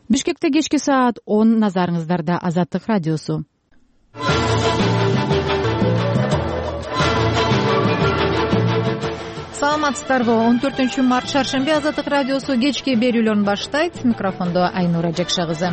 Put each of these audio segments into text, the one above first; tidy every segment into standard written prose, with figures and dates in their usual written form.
Бишкекте кечки саат 10 назарыңыздарда Азаттык радиосу. Саламатсыздарбы? 14 март шаршемби Азаттык радиосу кечки берүүлөрүн баштайт. Микрофондо Айнура Жекша кызы.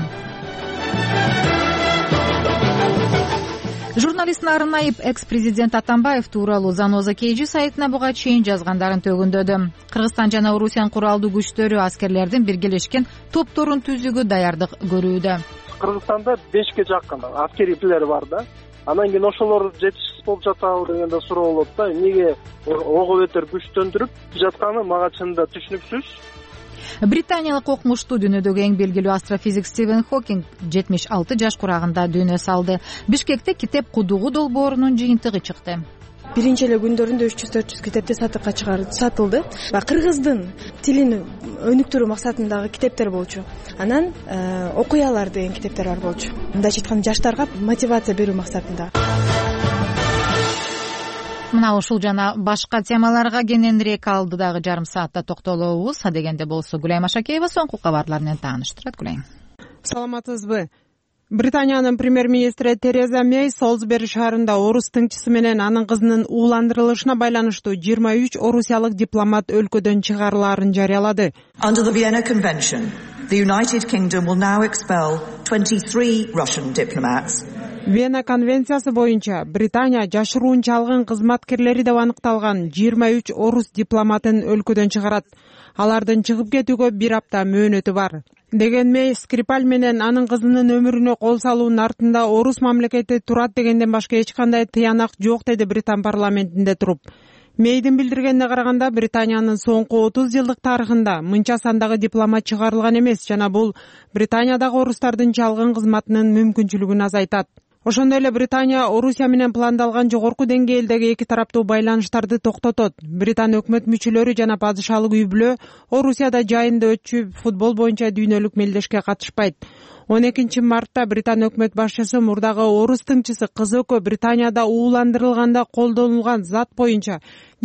Журналист Нарынаев экс-президент Атамбаев тууралуу Заноза KG сайтына буга чейин жазгандарын төгүндөдү. Кыргызстан жана Орусиянын куралдуу күчтөрү аскерлердин биргелешкен топторун түзүүгө даярдык көрүүдө. Кыргызстанда 5ке жакын аскерилер бар да. Анан кийин ошолор жетишсиз болуп жатабы дегенде суроо болот да. Эмнеге ого бетер күчтөндүрүп жатканы мага чынында түшүнүксүз. Британиялык окумуштуу дүйнөдөгү эң белгилүү астрофизик Стивен Хокинг 76 жаш курагында дүйнө салды. Бишкекте китеп кудугу долбоорунун жыйынтыгы чыкты. Биринчи эле күндөрүндө 300-400 китепти сатыкка сатылды. Кыргыздын тилин өнүктүрүү максатындагы китептер болчу. Анан окуялар деген китептер бар болчу. Мындайча айтканда жаштарга мотивация берүү максатында. Мына ушул жана башка темаларга кененирээк алдыдагы жарым саатта токтолобуз. Адегенде болсо Гүлайым Ашакеева соңку кабарлар менен тааныштырат. Гүлайым. Саламатсызбы? Британиянын премьер-министри Тереза Мэй Солсбери шаарында орус тыңчысы менен анын кызынын ууландырылышына байланыштуу 23 орусиялык дипломат өлкөдөн чыгарылаарын жарыялады. Under the Vienna Convention, the United Kingdom will now expel 23 Russian diplomats. Вена конвенциясы боюнча Британия жашыруун чалган кызматкерлери деп аныкталган 23 орус дипломатын өлкөдөн чыгарат. Алардын чыгып кетүүгө 1 апта мөөнөтү бар. Деген Мэй Скрипаль менен анын кызынын өмүрүнө кол салуунун артында орус мамлекети турат дегенден башка эч кандай тыянак жок, деди Британ парламентинде туруп. Мэйдин билдиргенине караганда Британиянын соңку 30 жылдык тарыхында мынча сандагы дипломат чыгарылган эмес жана бул Британиядагы орустардын чалгын кызматынын мүмкүнчүлүгүн азайтат. Ошондой эле Британия Орусия менен пландалган жогорку деңгээлдеги эки тараптуу байланыштарды токтотот. Британ өкмөт мүчөлөрү жана падышалык үй-бүлө Орусияда жайында өтчү футбол боюнча дүйнөлүк мелдешке катышпайт. 12 мартта Британ өкмөт башчысы мурдагы орус тыңчысы кызы экөө Британияда ууландырылганда колдонулган зат боюнча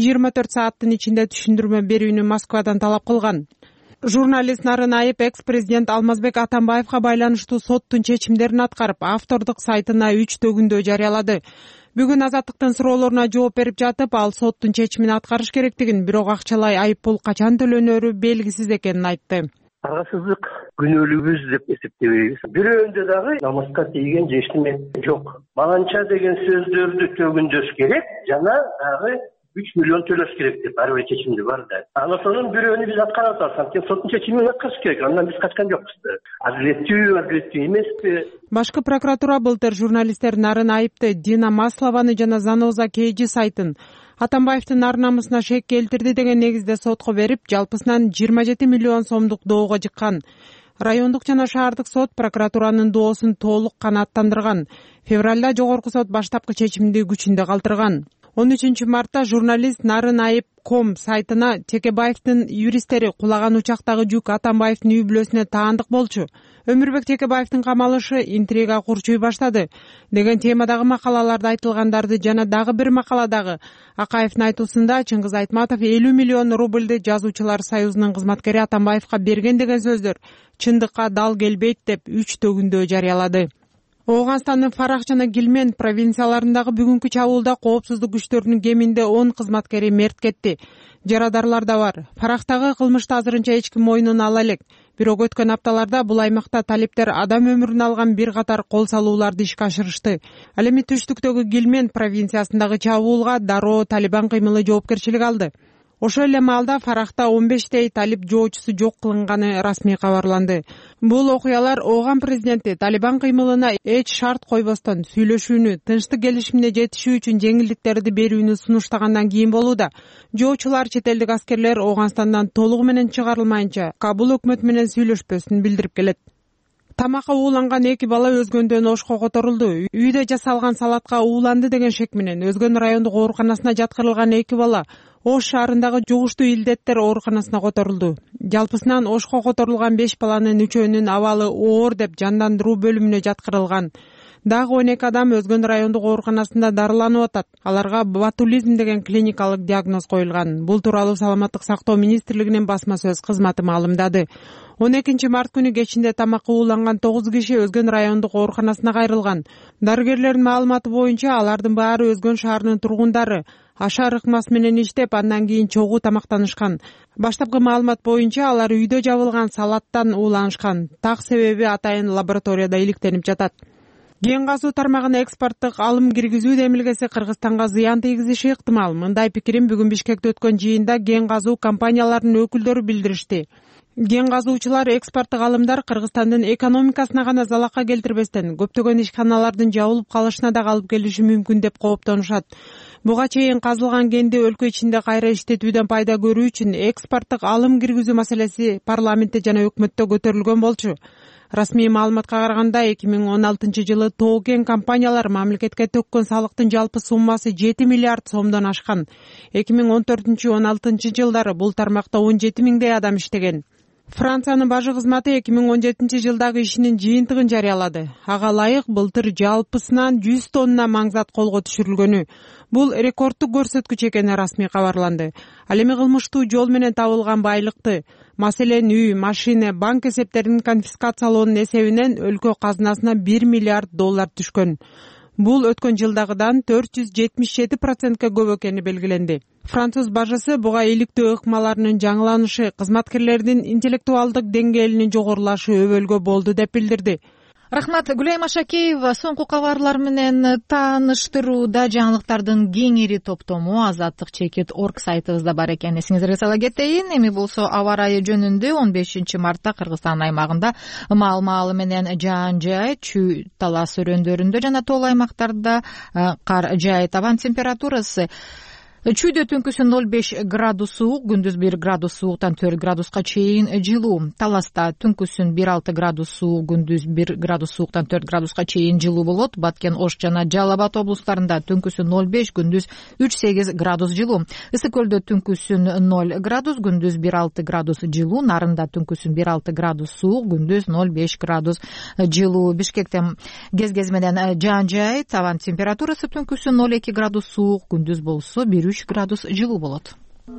24 сааттын ичинде түшүндүрмө берүүнү Москвадан талап кылган. Журналист Нарынаев экс-президент Алмазбек Атамбаевга байланыштуу соттун чечимдерин аткарып, автордук сайтына 3 төгүндө жарыялады. Бүгүн Азаттыктын суроолоруна жооп берип жатып, ал соттун чечимин аткарыш керектигин, бирок акчалай айыппул качан төлөнөрү белгисиз экенин айтты. Аргасыздык күнөөлүүбүз деп эсептебейбиз. Бирөөндө дагы намыска тийген эчтеме жок. Баланча деген сөздөрдү төгүндөш керек, жана дагы 3 миллион төлөш керек деп ар бир чечимде бар да. Анын бирөөнү биз аткарып атабыз. Тек соттун чечимин аткарыш керек. Андан биз качкан жокпуз. Адилеттүү эмеспи? Башкы прокуратура былтыр журналисттер Нарынаевди, Дина Маслованы жана Заноза KG сайтын Атамбаевдин ар намысына шек келтирди деген негизде сотко берип, жалпысынан 27 миллион сомдук доого жыккан. Райондук жана шаардык сот прокуратуранын доосун толук канааттандырган. Февралда жогорку сот баштапкы чечимди күчүндө калтырган. 13 мартта журналист Нарынаев.com сайтына Текебаевдин юристтери кулаган учактагы жүк Атамбаевдин үй-бүлөсүнө таандык болчу. Өмүрбек Текебаевдин камалышы интрига курчуй баштады деген темадагы макалаларда айтылгандарды жана дагы бир макаладагы Акаевдин айтуусунда Чыңгыз Айтматов 50 миллион рубльды жазуучулар союзунун кызматкери Атамбаевга берген деген сөздөр чындыкка дал келбейт деп 3 төгүндө жарыялады. Ооганстандын Фарах жана Гилмен провинцияларындагы бүгүнкү чабуулда коопсуздук күчтөрүнүн кеминде 10 кызматкери мерт кетти. Жарадарлар да бар. Фарахтагы кылмышты азырынча эч ким мойнуна ала элек. Бирок өткөн апталарда бул аймакта талиптер адам өмүрүн алган бир катар кол салууларды ишке ашырышты. Ал эми түштүктөгү Гилмен провинциясындагы чабуулга дароо Талибан кыймылы жоопкерчилик алды. Ошол эле маалда Фарахта 15 талип жоочусу жок кылынганы расмий кабарланды. Бул окуялар Ооган президенти Талибан кыймылына эч шарт койбостон сүйлөшүүнү, тынчтык келишимине жетишүү үчүн жеңилдиктерди берүүнү сунуштагандан кийин болууда. Жоочулар чет элдик аскерлер Ооганстандан толугу менен чыгарылмайынча Кабул өкмөтү менен сүйлөшпөсүн билдирип келет. Тамакка ууланган 2 бала өзгөндөн ошко которулду. Үйдө жасалган салатка ууланды деген шек менен Өзгөн райондук ооруканасына жаткырылган 2 бала Ош шаарындагы жугуштуу илдеттер ооруканасына которулду. Жалпысынан Ошко которулган 5 баланын 3өөнүн абалы оор деп жандандыруу бөлүмүнө жаткырылган. Дагы 12 адам Өзгөн райондук ооруканасында дарыланып атат. Аларга ботулизм деген клиникалык диагноз коюлган. Бул тууралуу Саламаттык сактоо министрлигинин басма сөз кызматы маалымдады. 12 март күнү кечинде тамакка ууланган 9 киши Өзгөн райондук ооруканасына кайрылган. Дарыгерлердин маалыматы боюнча алардын баары Өзгөн шаарынын тургундары. Ашар ыкмасы менен иштеп, андан кийин чогуу тамактанышкан. Баштапкы маалымат боюнча алар үйдө жабылган салаттан ууланышкан. Так себеби атайын лабораторияда иликтенип жатат. Кен казуу тармагына экспорттук алым киргизүү демилгеси Кыргызстанга зыян тийгизиши ыктымал. Мындай пикирин бүгүн Бишкекте өткөн жыйында кен казуу компанияларынын өкүлдөрү билдиришти. Кен казуучулар экспорттук алымдар Кыргызстандын экономикасына гана залакка келтирбестен, көптөгөн ишканалардын жабылып калышына да алып келиши мүмкүн деп кооптонушат. Буга чейин казылган кенди өлкө ичинде кайра иштетүүдөн пайда көрүү үчүн экспорттук алым киргизүү маселеси парламентте жана өкмөттө көтөрүлгөн болчу. Расмий маалыматка караганда 2016-жылы тоо кен компаниялар мамлекетке төккөн салыктын жалпы суммасы 7 миллиард сомдон ашкан. 2014-16 жылдары бул тармакта 17 миңдей адам иштеген. Франциянын бажы кызматы 2017 жылдагы ишинин жыйынтыгын жарыялады. Ага ылайык былтыр жалпысынан 100 тонна маңзат колго түшүрүлгөнү. Бул рекордтук көрсөткүч экени расмий кабарланды. Ал эми кылмыштуу жол менен табылган байлыкты, маселен үй, машина, банк эсептерин конфискациялоонун эсебинен өлкө казынасына 1 миллиард доллар түшкөн. Бул өткөн жылдагыдан 477%ка көп экени белгиленди. Француз бажысы буга иликтөө ыкмаларынын жаңыланышы, кызматкерлердин интеллектуалдык деңгээлинин жогорулашы өбөлгө болду деп билдирди. Рахмат. Гүлайым Ашакеева соңку кабарлар менен тааныштырууда жаңылыктардын кеңири топтому Азаттык чекит орг сайтыбызда бар экен. Эсиңиздерге сала кетейин. Эми болсо аба ырайы жөнүндө 15 мартта Кыргызстан аймагында маал-маалы менен жаан-жай, чүй талас өрөндөрүндө жана тоол аймактарда кар жаайт. Абан температурасы чүйдө түнкүсүн 0,5 градус суук, күндүз 1 градус сууктан 4 градуска чейин жылуу. Таласта түнкүсүн 1,6 градус суук, күндүз 1 градус сууктан 4 градуска чейин жылуу болот. Баткен, Ош жана Жалал Абад облустарында түнкүсүн 0,5, күндүз 3,8 градус жылуу. Ысык көлдө түнкүсүн 0 градус, күндүз 1,6 градус жылуу. Нарында түнкүсүн 1,6 градус суук, күндүз 0,5 градус жылуу. Бишкекте кез менен жаан-жай, табан температурасы түнкүсүн 0,2 градус суук, күндүз болсо 1,3 градус жылуу болот.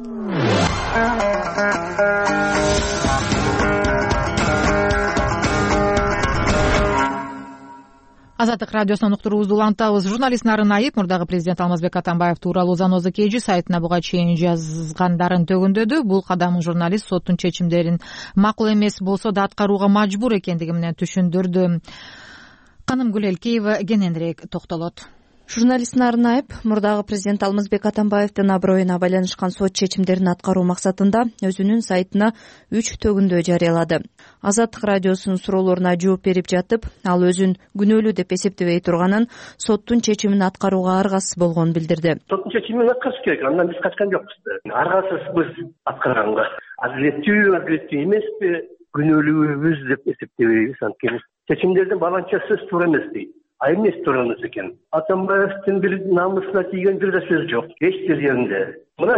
Азаттык радиосунун уктуруубузду улантабыз. Журналист Нарын Айып мурдагы президент Алмазбек Атамбаев тууралуу Заноза KG сайтына буга чейин жазгандарын төгүндөдү. Бул кадам журналист соттун чечимдерин макул эмес болсо да аткарууга мажбур экендиги менен түшүндүрдү. Каным Гүлелкеева кененирээк токтолот. Журналист Нарын Айып мурдагы президент Алмазбек Атамбаевдин аброюна байланышкан сот чечимдерин аткаруу максатында өзүнүн сайтына 3 төгүндө жарыялады. Азаттык радиосунун суроолоруна жооп берип жатып, ал өзүн күнөөлүү деп эсептебей турганын, соттун чечимин аткарууга аргасыз болгонун билдирди. Соттун чечимин аткарыш керек. Андан биз качкан жокпуз. Аргасызбыз аткарганга. Адилеттүү эмеспи, күнөөлүүбүз деп эсептебейбиз. Анткени чечимдердин баланчасы туура эмес дейт. Эмес турганыбыз экен. Атамбаевдин бир намысына тийген бир да сөз жок. Эч бир жеринде. Мына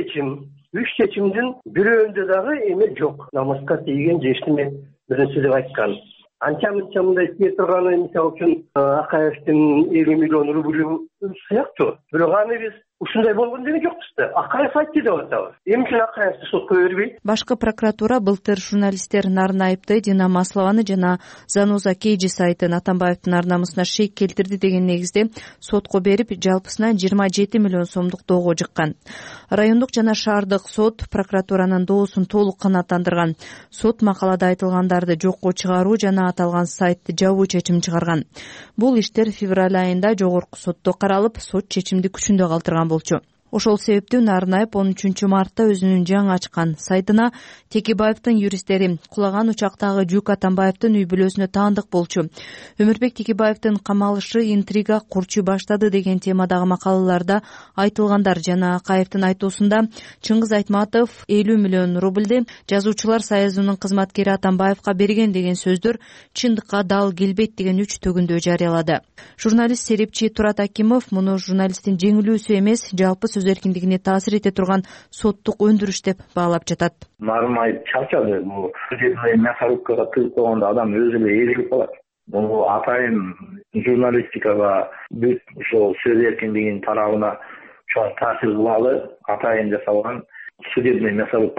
3 чечимдин бирөөндө дагы эме жок. Намыска тийген же эчтеме нерсе деп айткан. Анча-мынча мындай тие турганы, мисалы үчүн Акаевдин 50 миллион рубль сыяктуу. Бирок аны биз ушундай болгон деген жокпуз да. Акаев айтты деп атабыз. Эмне үчүн Акаевди сотко бербейт? Башкы прокуратура былтыр журналисттер Нарын Айыпты, Дина Маслованы жана Заноза KG сайтын Атамбаевдин ар намысына шек келтирди деген негизде сотко берип, жалпысынан 27 миллион сомдук доого жыккан. Райондук жана шаардык сот прокуратуранын доосун толук канааттандырган. Сот макалада айтылгандарды жокко чыгаруу жана аталган сайтты жабуу чечим чыгарган. Бул иштер февраль айында жогорку сотто каралып, сот чечимди күчүндө калтырган болчу. Ошол себептен Нарын Айып 13 мартта өзүнүн жаңы ачкан сайтына Текебаевдин юристтери кулаган учактагы жүк Атамбаевдин үй бүлөсүнө таандык болчу. Өмүрбек Текебаевдин камалышы интрига курчу баштады деген темадагы макалаларда айтылгандар жана Акаевдин айтуусунда Чыңгыз Айтматов 50 миллион рубльди жазуучулар союзунун кызматкери Атамбаевга берген деген сөздөр чындыкка дал келбейт деген 3 төгүндө жарыялады. Журналист Серепчи Турат Акимов муну журналисттин жеңилүүсү эмес, жалпы сөз эркиндигине таасир эте турган соттук өндүрүш деп баалап жатат. Нарын Айып чарчады. Бул судебный мясорубкага тыгып койгондо адам өзү эле ээрилип калат. Бул атайын журналистикага бүт ошол сөз эркиндигинин тарабына чоң таасир кылалы атайын жасалган судебный мясорубкада.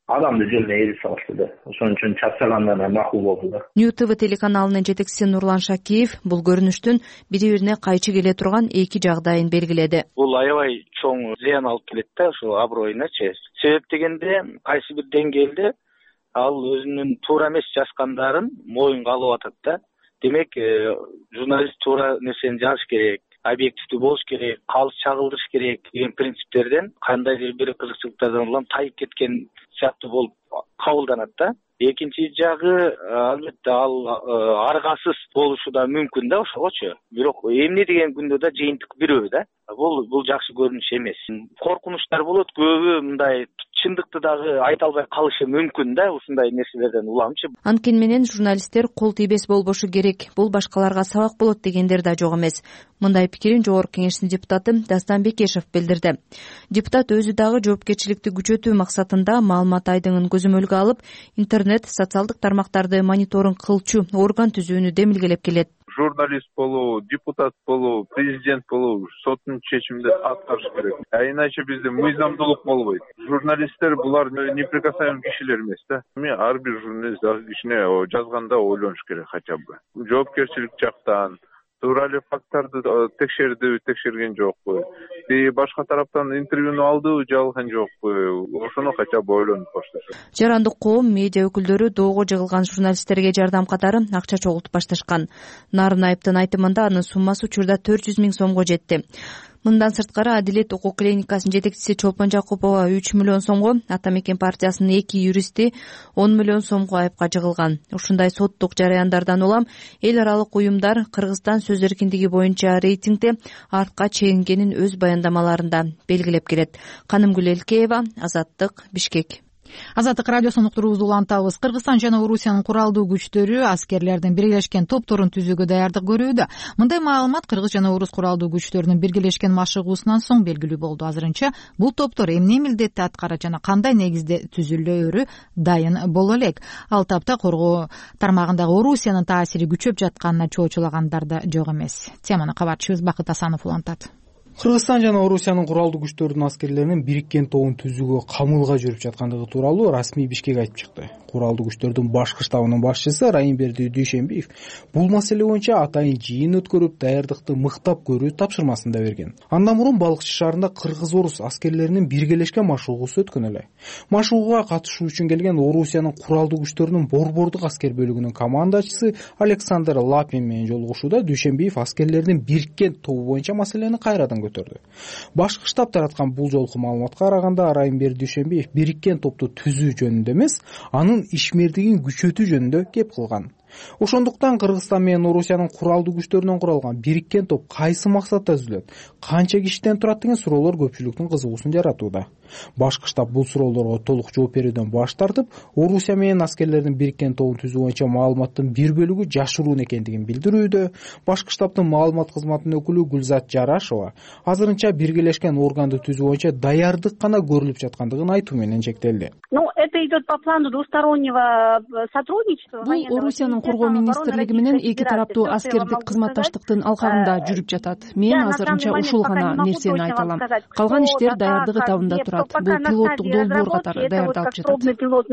адамды жөнүнө эрип салышты да. Ошон үчүн чапсагандарына макул болду да. New TV телеканалынын жетекчиси Нурлан Шакиев бул көрүнүштүн бири-бирине кайчы келе турган эки жагдайын белгиледи. Бул аябай чоң зыян алып келет да, ошо аброюначы. Себеп дегенде кайсы бир деңгээлде ал өзүнүн туура эмес жазгандарын моюнга алып атат да. Демек, журналист туура нерсени жазыш керек, объективдүү болуш керек, калыс чагылдырыш керек деген принциптерден кандайдыр бир кызыкчылыктардан улам тайып кеткен сыяктуу болуп кабылданат да. Экинчи жагы, албетте ал аргасыз болушу да мүмкүн да ошогочу. Бирок эмне деген күндө да жыйынтык бирөө да. Бул жакшы көрүнүш эмес. Коркунучтар болот, көбү мындай чындыкты дагы айта албай калышы мүмкүн да ушундай нерселерден уламчы. Анткени менен журналисттер кол тийбес болбошу керек, бул башкаларга сабак болот дегендер да жок эмес. Мындай пикирин Жогорку Кеңештин депутаты Дастан Бекешев билдирди. Депутат өзү дагы жоопкерчиликти күчөтүү максатында маалымат айдыңын көзөмөлгө алып, интернет, социалдык тармактарды мониторинг кылчу орган түзүүнү демилгелеп келет. Журналист болуу, депутат болуу, президент болуу соттун чечимдерин аткарыш керек. Иначе бизде мыйзамдуулук болбойт. Журналисттер булар неприкасаемый кишилер эмес да. Ар бир журналист ишине жазганда ойлонуш керек хотя бы. Жоопкерчилик жактан туура эле факттарды текшерген жокпу? Башка тараптан интервьюну алдыбы же алган жокпу? Ошону хотя бы ойлонуп башташат. Жарандык коом, медиа өкүлдөрү доого жыгылган журналисттерге жардам катары акча чогултуп башташкан. Нарын айыптын айтымында анын суммасы учурда 400 000 сомго жетти. Мындан сырткары Адилет укук клиникасынын жетекчиси Чолпон Жакупова 3 миллион сомго, Ата Мекен партиясынын 2 юристи 10 миллион сомго айыпка жыгылган. Ушундай соттук жараяндардан улам эл аралык уюмдар Кыргызстан сөз эркиндиги боюнча рейтингде артка чегингенин өз баяндамаларында белгилеп келет. Канымгүл Элкеева, Азаттык, Бишкек. Азаттык радиосунун уктуруубузду улантабыз. Кыргызстан жана Орусиянын куралдуу күчтөрү аскерлердин биргелешкен топторун түзүүгө даярдык көрүүдө. Мындай маалымат Кыргыз жана Орус куралдуу күчтөрүнүн биргелешкен машыгуусунан соң белгилүү болду. Азырынча бул топтор эмне милдетти аткарат жана кандай негизде түзүлөөрү дайын боло элек. Ал тапта коргоо тармагындагы Орусиянын таасири күчөп жатканына чоочулагандар да жок эмес. Теманы кабарчыбыз Бакыт Асанов улантат. Кыргызстан жана Орусиянын куралдуу күчтөрүнүн аскерлеринин бириккен тобун түзүүгө камылга жүрүп жаткандыгы тууралуу расмий Бишкек айтып чыкты. Куралдуу күчтөрдүн башкы штабынын башчысы Райымберди Дүйшенбиев бул маселе боюнча атайын жыйын өткөрүп, даярдыкты мыктап көрүү тапшырмасын да берген. Андан мурун Балыкчы шаарында Кыргыз-Орус аскерлеринин биргелешкен машыгуусу өткөн эле. Машыгууга катышуу үчүн келген Орусиянын куралдуу күчтөрүнүн борбордук аскер бөлүгүнүн командачысы Александр Лапин менен жолугушууда Дүйшенбиев аскерлердин бириккен тобу боюнча маселени кайрадан көтөрдү. Башкы штаб тараткан бул жолку маалыматка караганда Райымберди Дүйшенбиев бириккен топту түзүү жөнүндө эмес, анын ишмердигин күчөтүү жөнүндө кеп кылган. Ошондуктан Кыргызстан менен Орусиянын куралдуу күчтөрүнөн куралган бириккен топ кайсы максатта түзүлөт, канча кишиден турат деген суроолор көпчүлүктүн кызыгуусун жаратууда. Башкы штаб бул суроолорго толук жооп берүүдөн баш тартып, Орусия менен аскерлердин бириккен тобун түзүү боюнча маалыматтын бир бөлүгү жашыруун экендигин билдирүүдө. Башкы штабтын маалымат кызматынын өкүлү Гүлзат Жарашова азырынча биргелешкен органды түзүү боюнча даярдык гана көрүлүп жаткандыгын айтуу менен чектелди. Это идет по плану двустороннего сотрудничества. Бул Орусиянын коргоо министрлиги менен эки тараптуу аскердик кызматташтыктын алкагында жүрүп жатат. Мен азырынча ушул гана нерсени айта алам. Калган иштер даярдык этабында турат. Бул пилоттук долбоор катары даярдалып жатат.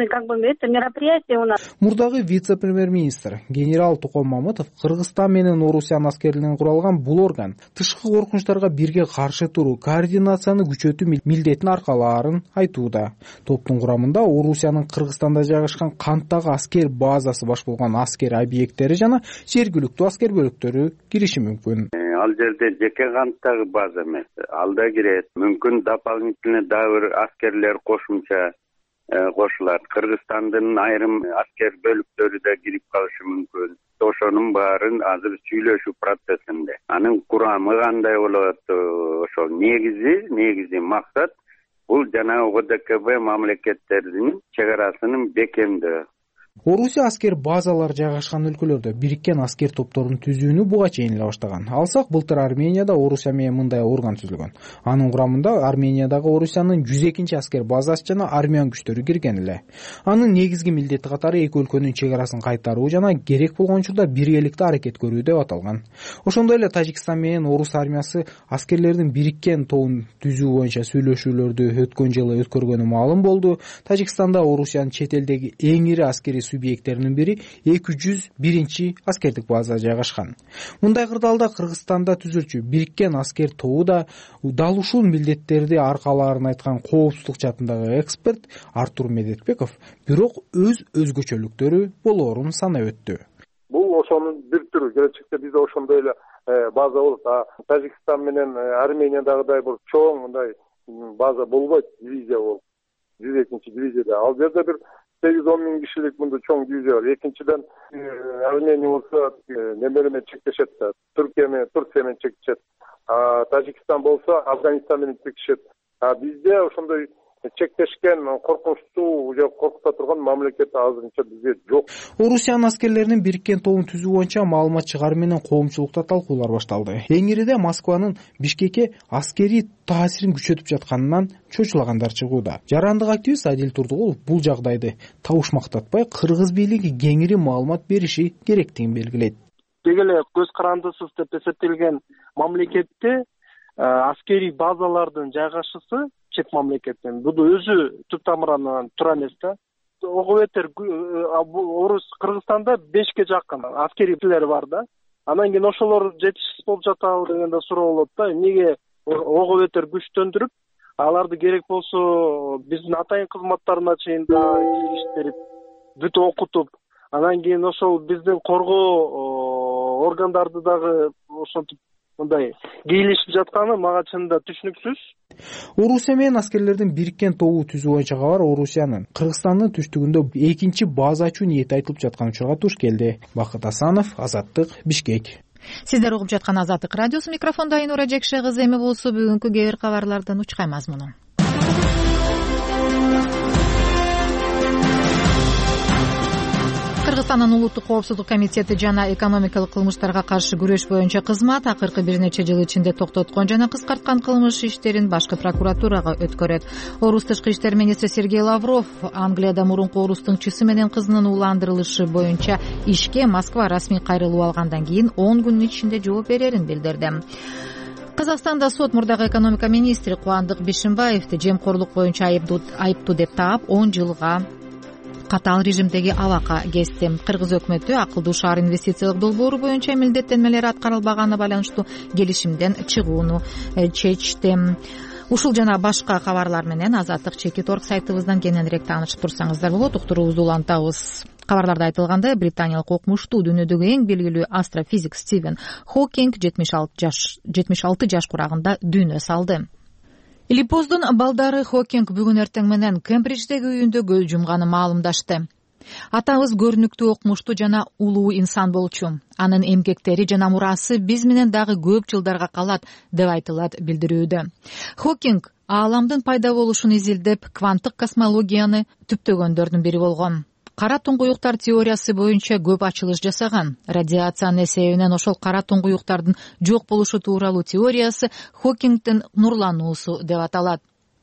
Мурдагы вице-премьер-министр генерал Туком Мамытов Кыргызстан менен Орусиянын аскерлеринен куралган бул орган тышкы коркунучтарга бирге каршы туруу, координацияны күчөтүү милдетин аркалаарын айтууда. Топтун курамында Орусиянын Кыргызстанда жайгашкан канттагы аскер базасы баш болгон аскер объекттери жана жергиликтүү аскер бөлүктөрү кириши мүмкүн. Ал жерде жеке канттагы база эмес, ал да кирет. Мүмкүн дополнительный дагы бир аскерлер кошумча кошулат. Кыргызстандын айрым аскер бөлүктөрү да кирип калышы мүмкүн. Ошонун баарын азыр сүйлөшүү процессинде. Анын курамы кандай болот? Ошол негизи максат бул жана ОДКБ мамлекеттеринин чек арасынын бекемдөө. Орусия аскер базалары жайгашкан өлкөлөрдө бириккен аскер топторун түзүүнү буга чейин эле баштаган. Алсак, былтыр Арменияда Орусия менен мындай орган түзүлгөн. Анын курамында Армениядагы Орусиянын 102 аскер базасы жана армян күчтөрү кирген эле. Анын негизги милдети катары эки өлкөнүн чек арасын кайтаруу жана керек болгон учурда биргеликте аракет көрүү деп аталган. Ошондой эле Тажикстан менен орус армиясы аскерлердин бириккен тобун түзүү боюнча сүйлөшүүлөрдү өткөн жылы өткөргөнү маалым болду. Тажикстанда Орусиянын чет элдеги эң ири аскерий субъекттеринин бири 201 аскердик база жайгашкан. Мындай кырдаалда Кыргызстанда түзүлчү бириккен аскер тобу да дал ушул милдеттерди аркалаарын айткан коопсуздук жаатындагы эксперт Артур Медетбеков бирок өз өзгөчөлүктөрү болоорун санап өттү. Бул ошонун бир түрү. Келечекте бизде ошондой эле база болот. Тажикстан менен Армениядагыдай бир чоң мындай база болбойт, дивизия болуп. 102 дивизияда. Ал жерде бир 8-10 миң кишилик мындай чоң дивизия бар. Экинчиден Армения болсо немер менен чектешет, Турция менен чектешет. Тажикстан болсо Афганистан менен чектешет. Бизде ошондой чектешкен коркунучтуу же коркута турган мамлекет азырынча бизде жок. Орусиянын аскерлеринин бириккен тобун түзүү боюнча маалымат чыгаруу менен коомчулукта талкуулар башталды. Эң ириде Москванын Бишкекке аскерий таасирин күчөтүп жатканынан чочулагандар чыгууда. Жарандык активист Адил Турдугулов бул жагдайды табышмактатпай кыргыз бийлиги кеңири маалымат бериши керектигин белгилейт. Деги эле көз карандысыз деп эсептелген мамлекетте аскерий базалардын жайгашысы чет мамлекеттен бул өзү түп тамырынан тура эмес да. Ого бетер орус Кыргызстанда 5ке жакын аскерийлер бар да. Анан кийин ошолор жетишсиз болуп жатабы деген да суроо болот да. Эмнеге ого бетер күчтөндүрүп, аларды керек болсо биздин атайын кызматтарына чейин да иштерип, бүт окутуп, анан кийин ошол биздин коргоо органдарды дагы ошентип мындай кийлешип жатканы мага чынында түшүнүксүз. Орусия менен аскерлердин бириккен тобу түзүү боюнча кабар Орусиянын Кыргызстандын түштүгүндө экинчи база ачуу ниети айтылып жаткан учурга туш келди. Бакыт Асанов, Азаттык, Бишкек. Сиздер угуп жаткан Азаттык радиосу, микрофондо Айнура Жекше кызы. Эми болсо бүгүнкү кээ бир кабарлардын учкай мазмуну. Кыргызстандын улуттук коопсуздук комитети жана экономикалык кылмыштарга каршы күрөш боюнча кызмат акыркы бир нече жыл ичинде токтоткон жана кыскарткан кылмыш иштерин башкы прокуратурага өткөрөт. Орус тышкы иштер министри Сергей Лавров Англияда мурунку орус тыңчысы менен кызынын ууландырылышы боюнча ишке Москва расмий кайрылуу алгандан кийин 10 күнүн ичинде жооп берерин билдирди. Казакстанда сот мурдагы экономика министри Кубандык Бишимбаевди жемкорлук боюнча айыптуу деп таап 10 жылга катаал режимдеги абакка кести. Кыргыз өкмөтү акылдуу шаар инвестициялык долбоору боюнча милдеттенмелери аткарылбаганы байланыштуу келишимден чыгууну чечти. Ушул жана башка кабарлар менен Азаттык Чекит.org сайтыбыздан кененирээк таанышып турсаңыздар болот. Уктуруубузду улантабыз. Кабарларда айтылгандай, британиялык окумуштуу дүйнөдөгү эң белгилүү астрофизик Стивен Хокинг 76 жаш курагында дүйнө салды. Илипоздун балдары Хокинг бүгүн эртең менен Кембридждеги үйүндө көз жумганы маалымдашты. Атабыз көрүнүктүү окумуштуу жана улуу инсан болчу. Анын эмгектери жана мурасы биз менен дагы көп жылдарга калат, деп айтылат билдирүүдө. Хокинг ааламдын пайда болушун изилдеп, кванттык космологияны түптөгөндөрдүн бири болгон. Кара туңгуюктар теориясы боюнча көп ачылыш жасаган. Радиациянын эсебинен ошол кара туңгуюктардын жок болушу тууралуу теориясы Хокингдин нурлануусу деп аталат.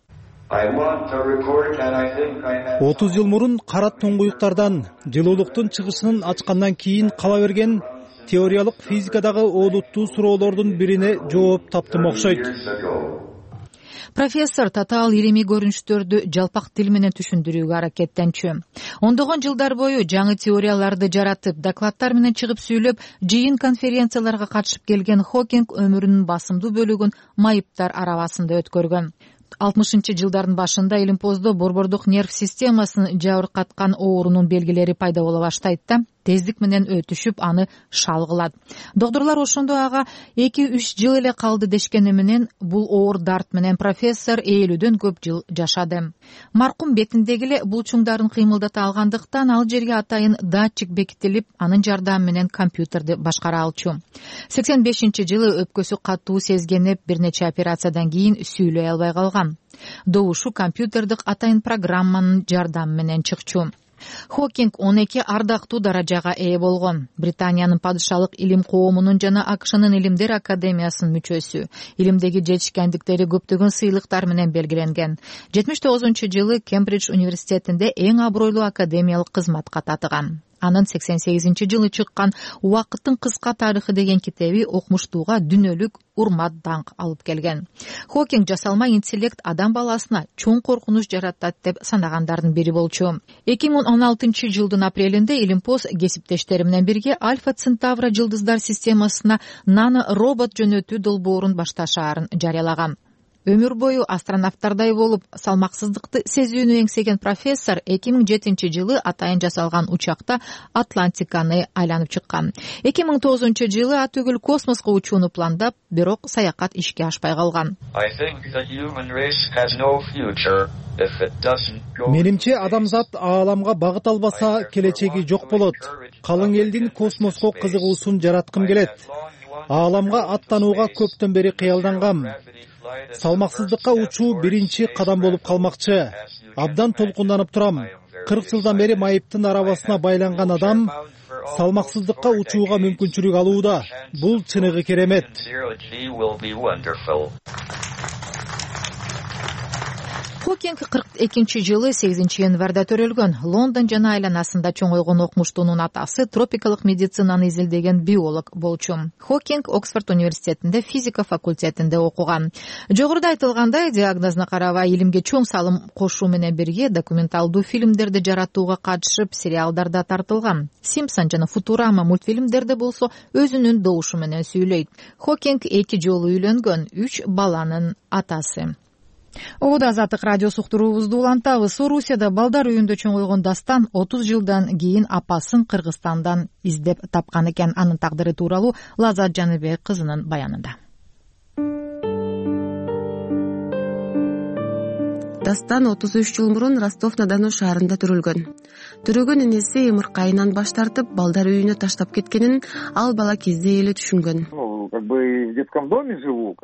30 жыл мурун кара туңгуюктардан жылуулуктун чыгышынын ачкандан кийин кала берген теориялык физикадагы олуттуу суроолордун бирине жооп таптым окшойт. Профессор татаал илимий көрүнүштөрдү жалпак тил менен түшүндүрүүгө аракеттенчү. Ондогон жылдар бою жаңы теорияларды жаратып, докладдар менен чыгып сүйлөп, жыйын конференцияларга катышып келген Хокинг өмүрүнүн басымдуу бөлүгүн майыптар арабасында өткөргөн. 60-жылдардын башында Илимпоздо борбордук нерв системасын жабыркаткан оорунун белгилери пайда боло баштайт да, тездик менен өтүшүп, аны шал кылат. Доктурлар ошондо ага 2-3 жыл эле калды дешкени менен бул оор дарт менен профессор 50дөн көп жыл жашады. Маркум бетиндеги эле булчуңдарын кыймылдата алгандыктан ал жерге атайын датчик бекитилип, анын жардамы менен компьютерди башкара алчу. 85-жылы өпкөсү катуу сезгенип, бир нече операциядан кийин сүйлөй албай калган. Добушу компьютердик атайын программанын жардамы менен чыкчу. Хокинг 12 ардактуу даражага ээ болгон. Британиянын падышалык илим коомунун жана АКШнын илимдер академиясынын мүчөсү. Илимдеги жетишкендиктери көптөгөн сыйлыктар менен белгиленген. 79-жылы Кембридж университетинде эң абройлуу академиялык кызматка татыган. Анын 88-жылы чыккан «Убакыттын кыска тарыхы» деген китеби окумуштууга дүйнөлүк урмат даңк алып келген. Хокинг жасалма интеллект адам баласына чоң коркунуч жаратат деп санагандардын бири болчу. 2016-жылдын апрелинде Илимпоз кесиптештери менен бирге Альфа Центавра жылдыздар системасына нано робот жөнөтүү долбоорун башташаарын жарыялаган. Өмүр бою астронавттардай болуп, салмаксыздыкты сезүүнү эңсеген профессор 2007-жылы атайын жасалган учакта Атлантиканы айланып чыккан. 2009-жылы атүгүл космоско учууну пландап, бирок саякат ишке ашпай калган. Менимче адамзат ааламга багыт албаса, келечеги жок болот. Калың элдин космоско кызыгуусун жараткым келет. Ааламга аттанууга көптөн бери кыялдангам. Салмаксыздыкка учуу биринчи кадам болуп калмакчы. Абдан толкунданып турам. 40 жылдан бери майыптын арабасына байланган адам салмаксыздыкка учууга мүмкүнчүлүк алууда. Бул чыныгы керемет. Хокинг 42-жылы 8-январда төрөлгөн. Лондон жана айланасында чоңойгон окумуштуунун атасы тропикалык медицинаны изилдеген биолог болчу. Хокинг Оксфорд университетинде физика факультетинде окуган. Жогоруда айтылгандай, диагнозуна карабай илимге чоң салым кошуу менен бирге документалдуу фильмдерди жаратууга катышып, сериалдарда тартылган. Симпсон жана Футурама мультфильмдерде болсо өзүнүн добушу менен сүйлөйт. Хокинг 2 жолу үйлөнгөн, 3 баланын атасы. Ода Азаттык радиосу уктуруубузду улантабыз. Орусияда балдар үйүндө чоңойгон Дастан 30 жылдан кийин апасын Кыргызстандан издеп тапкан экен. Анын тагдыры тууралуу Лазат Жаныбек кызынын баянында. Дастан 33 жыл мурун Ростов-на-Дону шаарында төрөлгөн. Төрөгөн энеси ымыркайынан баш тартып, балдар үйүнө таштап кеткенин ал бала кезде эле түшүнгөн. В детском доме живу,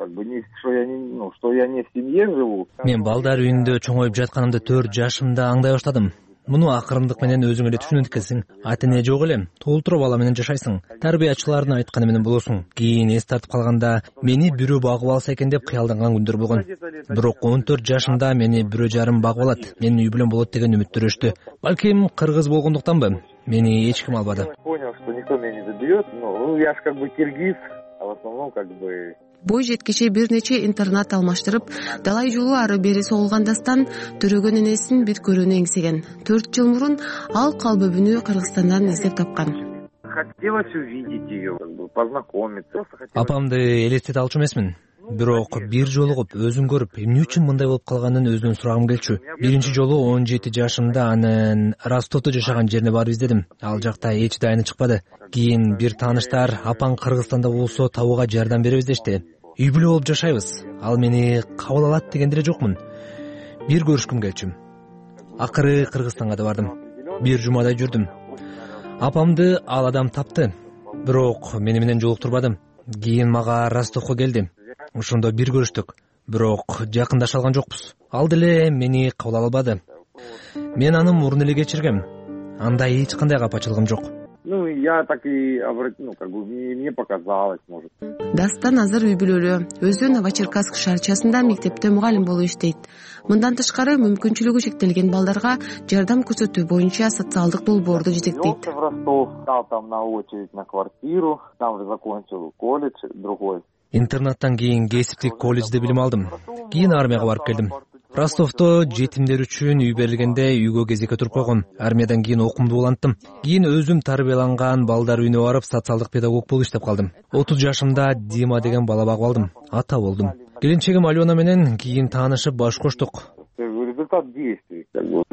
что я не в семье живу. Мен балдар үйүндө чоңоюп жатканымды 4 жашымда аңдай баштадым. Муну акырындык менен өзүң эле түшүнөт экенсиң. Ата эне жок элем, толтура бала менен жашайсың. Тарбиячылардын айтканы менен болосуң. Кийин эс тартып калганда мени бирөө багып алса экен деп кыялданган күндөр болгон. Бирок 14 жашымда мени бирөө жарым багып алат. Менин үй бүлөм болот деген үмүттөр өчтү. Балким кыргыз болгондуктанбы? Мени эч ким албады. Понял, что никто меня не заберет. Я ж киргиз, а в основном Бой жеткиче бир нече интернат алмаштырып, далай жолу ары бери соолган Дастан төрөгөн энесин бир көрүүнү эңсеген. 4 жыл мурун ал калбөбүнү Кыргызстандан издеп тапкан. Хотелось увидеть ее, познакомиться. Апамды элестете алчу эмесмин. Бирок бир жолугуп өзүн көрүп, эмне үчүн мындай болуп калганын өзүнөн сурагым келчү. Биринчи жолу 17 жашымда анын Ростовдо жашаган жерине барып издедим. Ал жакта эч дайыны чыкпады. Кийин бир тааныштар апаң Кыргызстанда болсо табууга жардам беребиз дешти. Үй бүлө болуп жашайбыз. Ал мени кабыл алат дегенде эле жокмун. Бир көрүшкүм келчү. Акыры Кыргызстанга да бардым. Бир жумадай жүрдүм. Апамды ал адам тапты. Бирок мени менен жолуктурбады. Кийин мага Ростовго келди. Ошондо бир көрүштүк. Бирок жакындаша алган жокпуз. Ал деле мени кабыл албады. Мен аны мурун эле кечиргем. Андай эч кандай капачылыгым жок. Я так и мне показалось, может. Дастан азыр үй бүлөлүү. Өзү Новочеркасск шаарчасында мектепте мугалим болуп иштейт. Мындан тышкары мүмкүнчүлүгү чектелген балдарга жардам көрсөтүү боюнча социалдык долбоорду жетектейт. В Ростов стал там на очередь на квартиру, там же закончил колледж другой. Интернаттан кийин кесиптик колледжде билим алдым. Кийин армияга барып келдим. Ростовдо жетимдер үчүн үй берилгенде үйгө кезекке туруп койгом. Армиядан кийин окуумду уланттым. Кийин өзүм тарбияланган балдар үйүнө барып социалдык педагог болуп иштеп калдым. 30 жашымда Дима деген бала багып алдым. Ата болдум. Келинчегим Алена менен кийин таанышып баш коштук. Результат действий.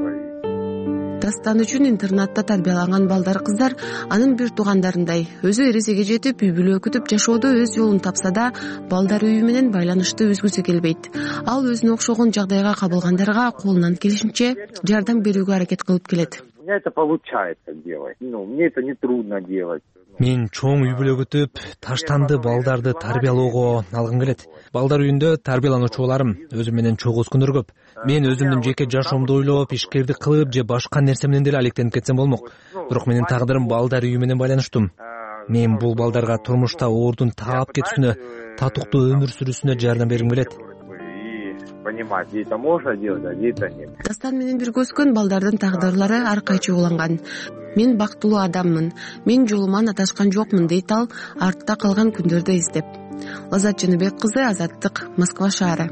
Дастан үчүн интернатта тарбияланган балдар кыздар анын бир туугандарындай. Өзү эресеге жетип, үй бүлө күтүп жашоодо өз жолун тапса да, балдар үйү менен байланышты үзгүсү келбейт. Ал өзүнө окшогон жагдайга кабылгандарга колунан келишинче жардам берүүгө аракет кылып келет. меня это получается делать. Мне это не трудно делать. Мен чоң үй бүлөгүтүп, таштанды балдарды тарбиялоого алгым келет. Балдар үйүндө тарбиялануучу боларым. Өзүм менен чогуу күндөр көп. Мен өзүмдүн жеке жашоомду ойлоп, ишкердик кылып же башка нерсе менен деле алектенип кетсем болмок. Бирок менин тагдырым балдар үйү менен байланыштуу. Мен бул балдарга турмушта оордун таап кетүүсүнө, татыктуу өмүр сүрүүсүнө жардам бергим келет. Понимать, где это можно делать, а где это нет. Дастан менен бирге өскөн балдардын тагдырлары ар кайчы уланган. Мен бактылуу адаммын, мен жолуман адашкан жокмун дейт ал артта калган күндөрдү эстеп. Лазат Жаныбек кызы, Азаттык, Москва шаары.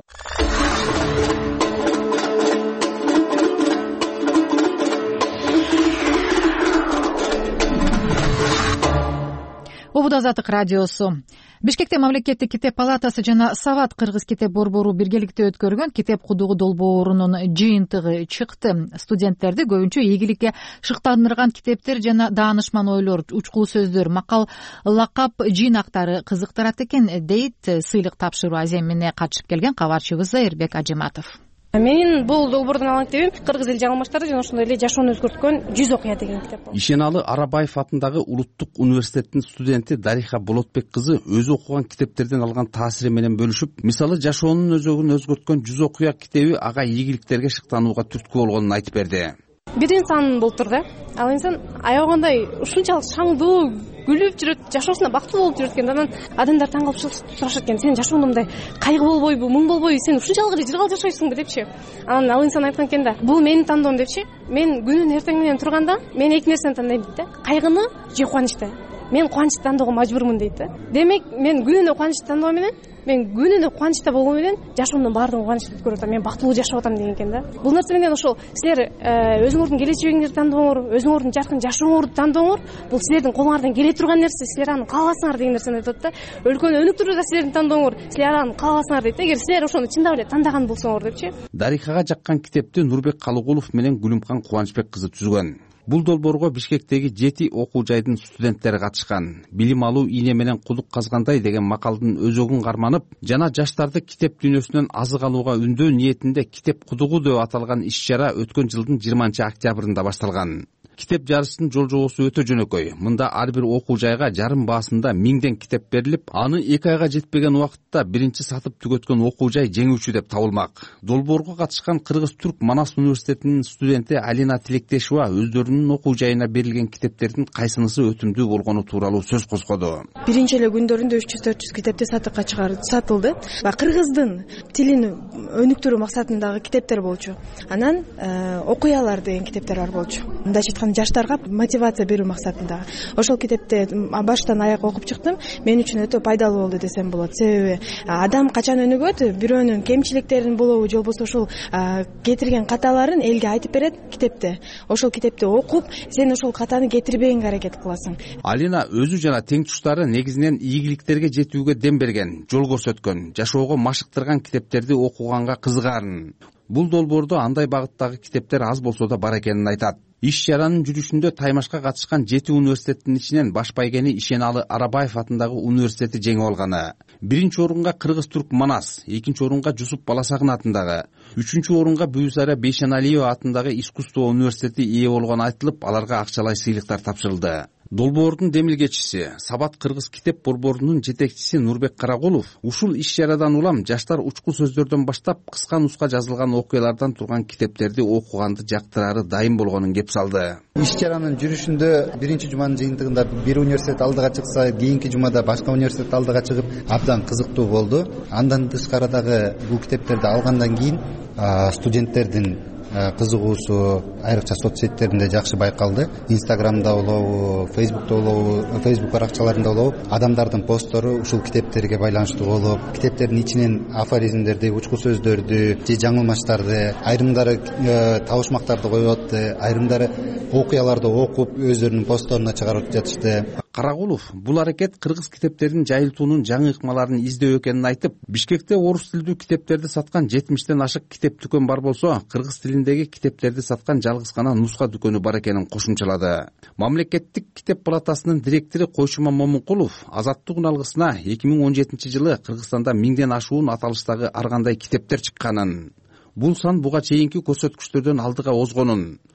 Убуд Азаттык радиосу. Бишкекте мамлекеттик китеп палатасы жана Сават кыргыз китеп борбору биргеликте өткөргөн китеп кудугу долбоорунун жыйынтыгы чыкты. Студенттерди көбүнчө ийгиликке шыктандырган китептер жана даанышман ойлор, учкул сөздөр, макал лакап жыйнактары кызыктырат экен, дейт сыйлык тапшыруу аземине катышып келген кабарчыбыз Эрбек Ажыматов. Менин бул долбоордун алан китебим кыргыз эл жаңылмаштары жана ошондой эле жашоону өзгөрткөн 100 окуя деген китеп болот. Ишеналы Арабаев атындагы Улуттук университеттин студенти Дариха Болотбек кызы өзү окуган китептерден алган таасири менен бөлүшүп, мисалы жашоонун өзөгүн өзгөрткөн 100 окуя китеби ага ийгиликтерге шыктанууга түрткү болгонун айтып берди. Бир инсан болуптур да. Ал инсан аябагандай ушунчалык шаңдуу күлүп жүрөт, жашоосунда бактылуу болуп жүрөт экен. Анан адамдар таң калып сурашат экен: "Сенин жашооңдо мындай кайгы болбойбу, мұң болбойбу? Сен ушунчалык эле жыргал жашайсыңбы?" депчи. Анан ал инсан айткан экен да: "Бул менин тандоом" депчи. Мен күнүн эртең менен турганда, мен эки нерсени тандайм дейт да. Кайгыны же кубанычты. Мен кубанычты тандоого мажбурмун дейт да. Демек, мен күнүнө кубанычты тандоо менен, мен күнүнө кубанычта болгоо менен жашоомдун баардыгын кубанычты өткөрүп атам. Мен бактылуу жашап атам деген экен да. Бул нерсе менен ошол силер өзүңөрдүн келечегиңерди тандооңор, өзүңөрдүн жаркын жашооңорду тандооңор, бул силердин колуңардан келе турган нерсе, силер аны кааласаңар деген нерсени айтат да. Өлкөнү өнүктүрүү да силердин тандооңор, силер аны кааласаңар дейт. Эгер силер ошону чындап эле тандаган болсоңор депчи. Дарихага жаккан китепти Нурбек Калыгулов менен Гүлүмкан Кубанычбек кызы түзгөн. Бул долбоорго Бишкектеги 7 окуу жайдын студенттери катышкан. Билим алуу ийне менен кудук казгандай деген макалдын өзөгүн карманып жана жаштарды китеп дүйнөсүнөн азык алууга үндөө ниетинде китеп кудугу деп аталган иш-чара өткөн жылдын 20-октябрында башталган. Китеп жарыштын жол жобосу өтө жөнөкөй. Мында ар бир окуу жайга жарым баасында 1000 китеп берилип, аны 2 айга жетпеген убакытта биринчи сатып түгөткөн окуу жай жеңүүчү деп табылмак. Долбоорго катышкан Кыргыз-Түрк Манас университетинин студенти Алина Тилектешова өздөрүнүн окуу жайына берилген китептердин кайсынысы өтүмдүү болгону тууралуу сөз козгоду. Биринчи эле күндөрүндө 300-400 китепти сатыкка сатылды. Кыргыздын тилин өнүктүрүү максатындагы китептер болчу. Анан окуялар деген китептер бар болчу. Мындай жаштарга мотивация берүү максатында. Ошол китепти баштан аяк окуп чыктым. Мен үчүн өтө пайдалуу болду десем болот. Себеби адам качан өнүгөт, бирөөнүн кемчиликтерин болобу же болбосо ошол кетирген каталарын элге айтып берет китепте. Ошол китепти окуп, сен ошол катаны кетирбегенге аракет кыласың. Алина өзү жана тең туштары негизинен ийгиликтерге жетүүгө дем берген, жол көрсөткөн, жашоого машыктырган китептерди окуганга кызыгаарын. Бул долбоордо андай багыттагы китептер аз болсо да бар экенин айтат. Иш-чаранын жүрүшүндө Таймашка катышкан 7 университеттин ичинен баш байгени Ишеналы Арабаев атындагы университети жеңип алганы. Биринчи орунга Кыргыз-Түрк Манас, экинчи орунга Жусуп Баласагын атындагы, үчүнчү орунга Бүйүсара Бейшеналиева атындагы искусство университети ээ болгону айтылып, аларга акчалай сыйлыктар тапшырылды. Долбоордун демилгечиси, Сабат кыргыз китеп борборунун жетекчиси Нурбек Карагулов ушул иш-чарадан улам жаштар учкул сөздөрдөн баштап кыска нуска жазылган окуялардан турган китептерди окуганды жактырары дайым болгонун кеп салды. Иш-чаранын жүрүшүндө биринчи жуманын жыйынтыгында бир университет алдыга чыкса, кийинки жумада башка университет алдыга чыгып, абдан кызыктуу болду. Андан тышкарыдагы бул китептерди алгандан кийин студенттердин кызыгуусу айрыкча соц сеттеринде жакшы байкалды. Инстаграмда болобу, Фейсбукта болобу, Фейсбук баракчаларында болобу адамдардын посттору ушул китептерге байланыштуу болуп, китептердин ичинен афоризмдерди, учкул сөздөрдү, же жаңылмаштарды, айрымдары табышмактарды коюп атты, айрымдары окуяларды окуп өздөрүнүн постторуна чыгарып жатышты. Карагулов бул аракет кыргыз китептерин жайылтуунун жаңы ыкмаларын издөө экенин айтып, Бишкекте орус тилдүү китептерди саткан 70тен ашык китеп дүкөн бар болсо, кыргыз тилиндеги китептерди саткан жалгыз гана нуска дүкөнү бар экенин кошумчалады. Мамлекеттик китеп палатасынын директору Койшума Момункулов Азаттык алгысына 2017-жылы Кыргызстанда 1000ден ашуун аталыштагы ар кандай китептер чыкканын, бул сан буга чейинки көрсөткүчтөрдөн алдыга озгонун,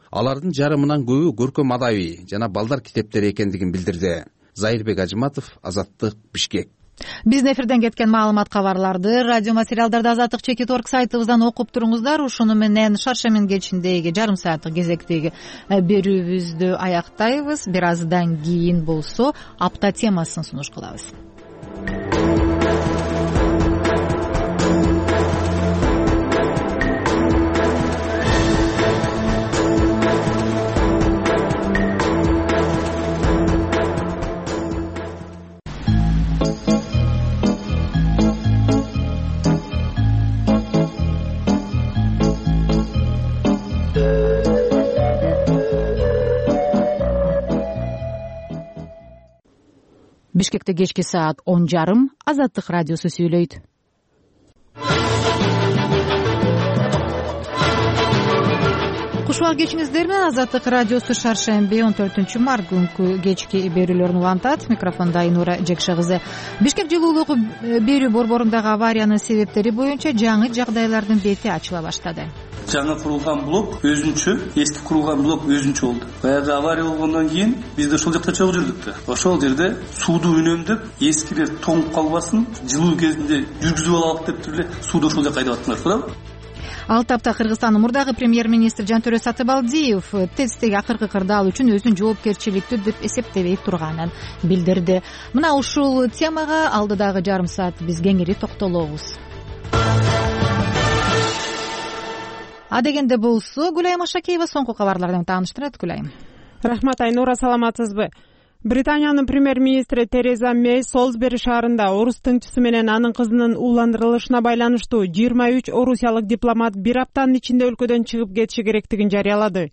Алардын жарымынан көбү көркөм адабий жана балдар китептери экендигин билдирди. Зайырбек Ажыматов, Азаттык, Бишкек. Биздин эфирден кеткен маалымат кабарларды радио материалдарды Азаттык /org сайтыбыздан окуп туруңуздар. Ушуну менен Шаршемин кечиндеги жарым сааттык кезектеги берүүбүздү аяктайбыз. Бир аздан кийин болсо апта темасын сунуш кылабыз. Бишкекте кечки саат 10:30 Азаттык радиосу сүйлөйт. Кушубак кечиңиздер менен Азаттык радиосу Шаршемби 14 март күнкү кечки берүүлөрүн улантат. Микрофонда Айнура Жекше кызы. Бишкек жылуулук берүү борборундагы авариянын себептери боюнча жаңы жагдайлардын бети ачыла баштады. Жаңы курулган блок өзүнчө, эски курулган блок өзүнчө болду. Баягы авария болгондон кийин биз да ошол жакта чогуу жүрдүк да. Ошол жерде сууду үнөмдөп, эскилер тоңуп калбасын, жылуу кезинде жүргүзүп алалык деп туруп эле сууду ошол жака айдап аттыңар, туурабы? Ал тапта Кыргызстандын мурдагы премьер-министр Жантөрө Сатыбалдиев ТЭЦтеги акыркы кырдаал үчүн өзүн жоопкерчиликтүү деп эсептебей турганын билдирди. Мына ушул темага алдыдагы жарым саат биз кеңири токтолобуз. Адегенде болсо Гүлайым Ашакеева соңку кабарлардан тааныштырат. Гүлайым. Рахмат Айнура, саламатсызбы? Британиянын премьер-министри Тереза Мей Солсбери шаарында орус тыңчысы менен анын кызынын ууландырылышына байланыштуу 23 орусиялык дипломат бир аптанын ичинде өлкөдөн чыгып кетиши керектигин жарыялады.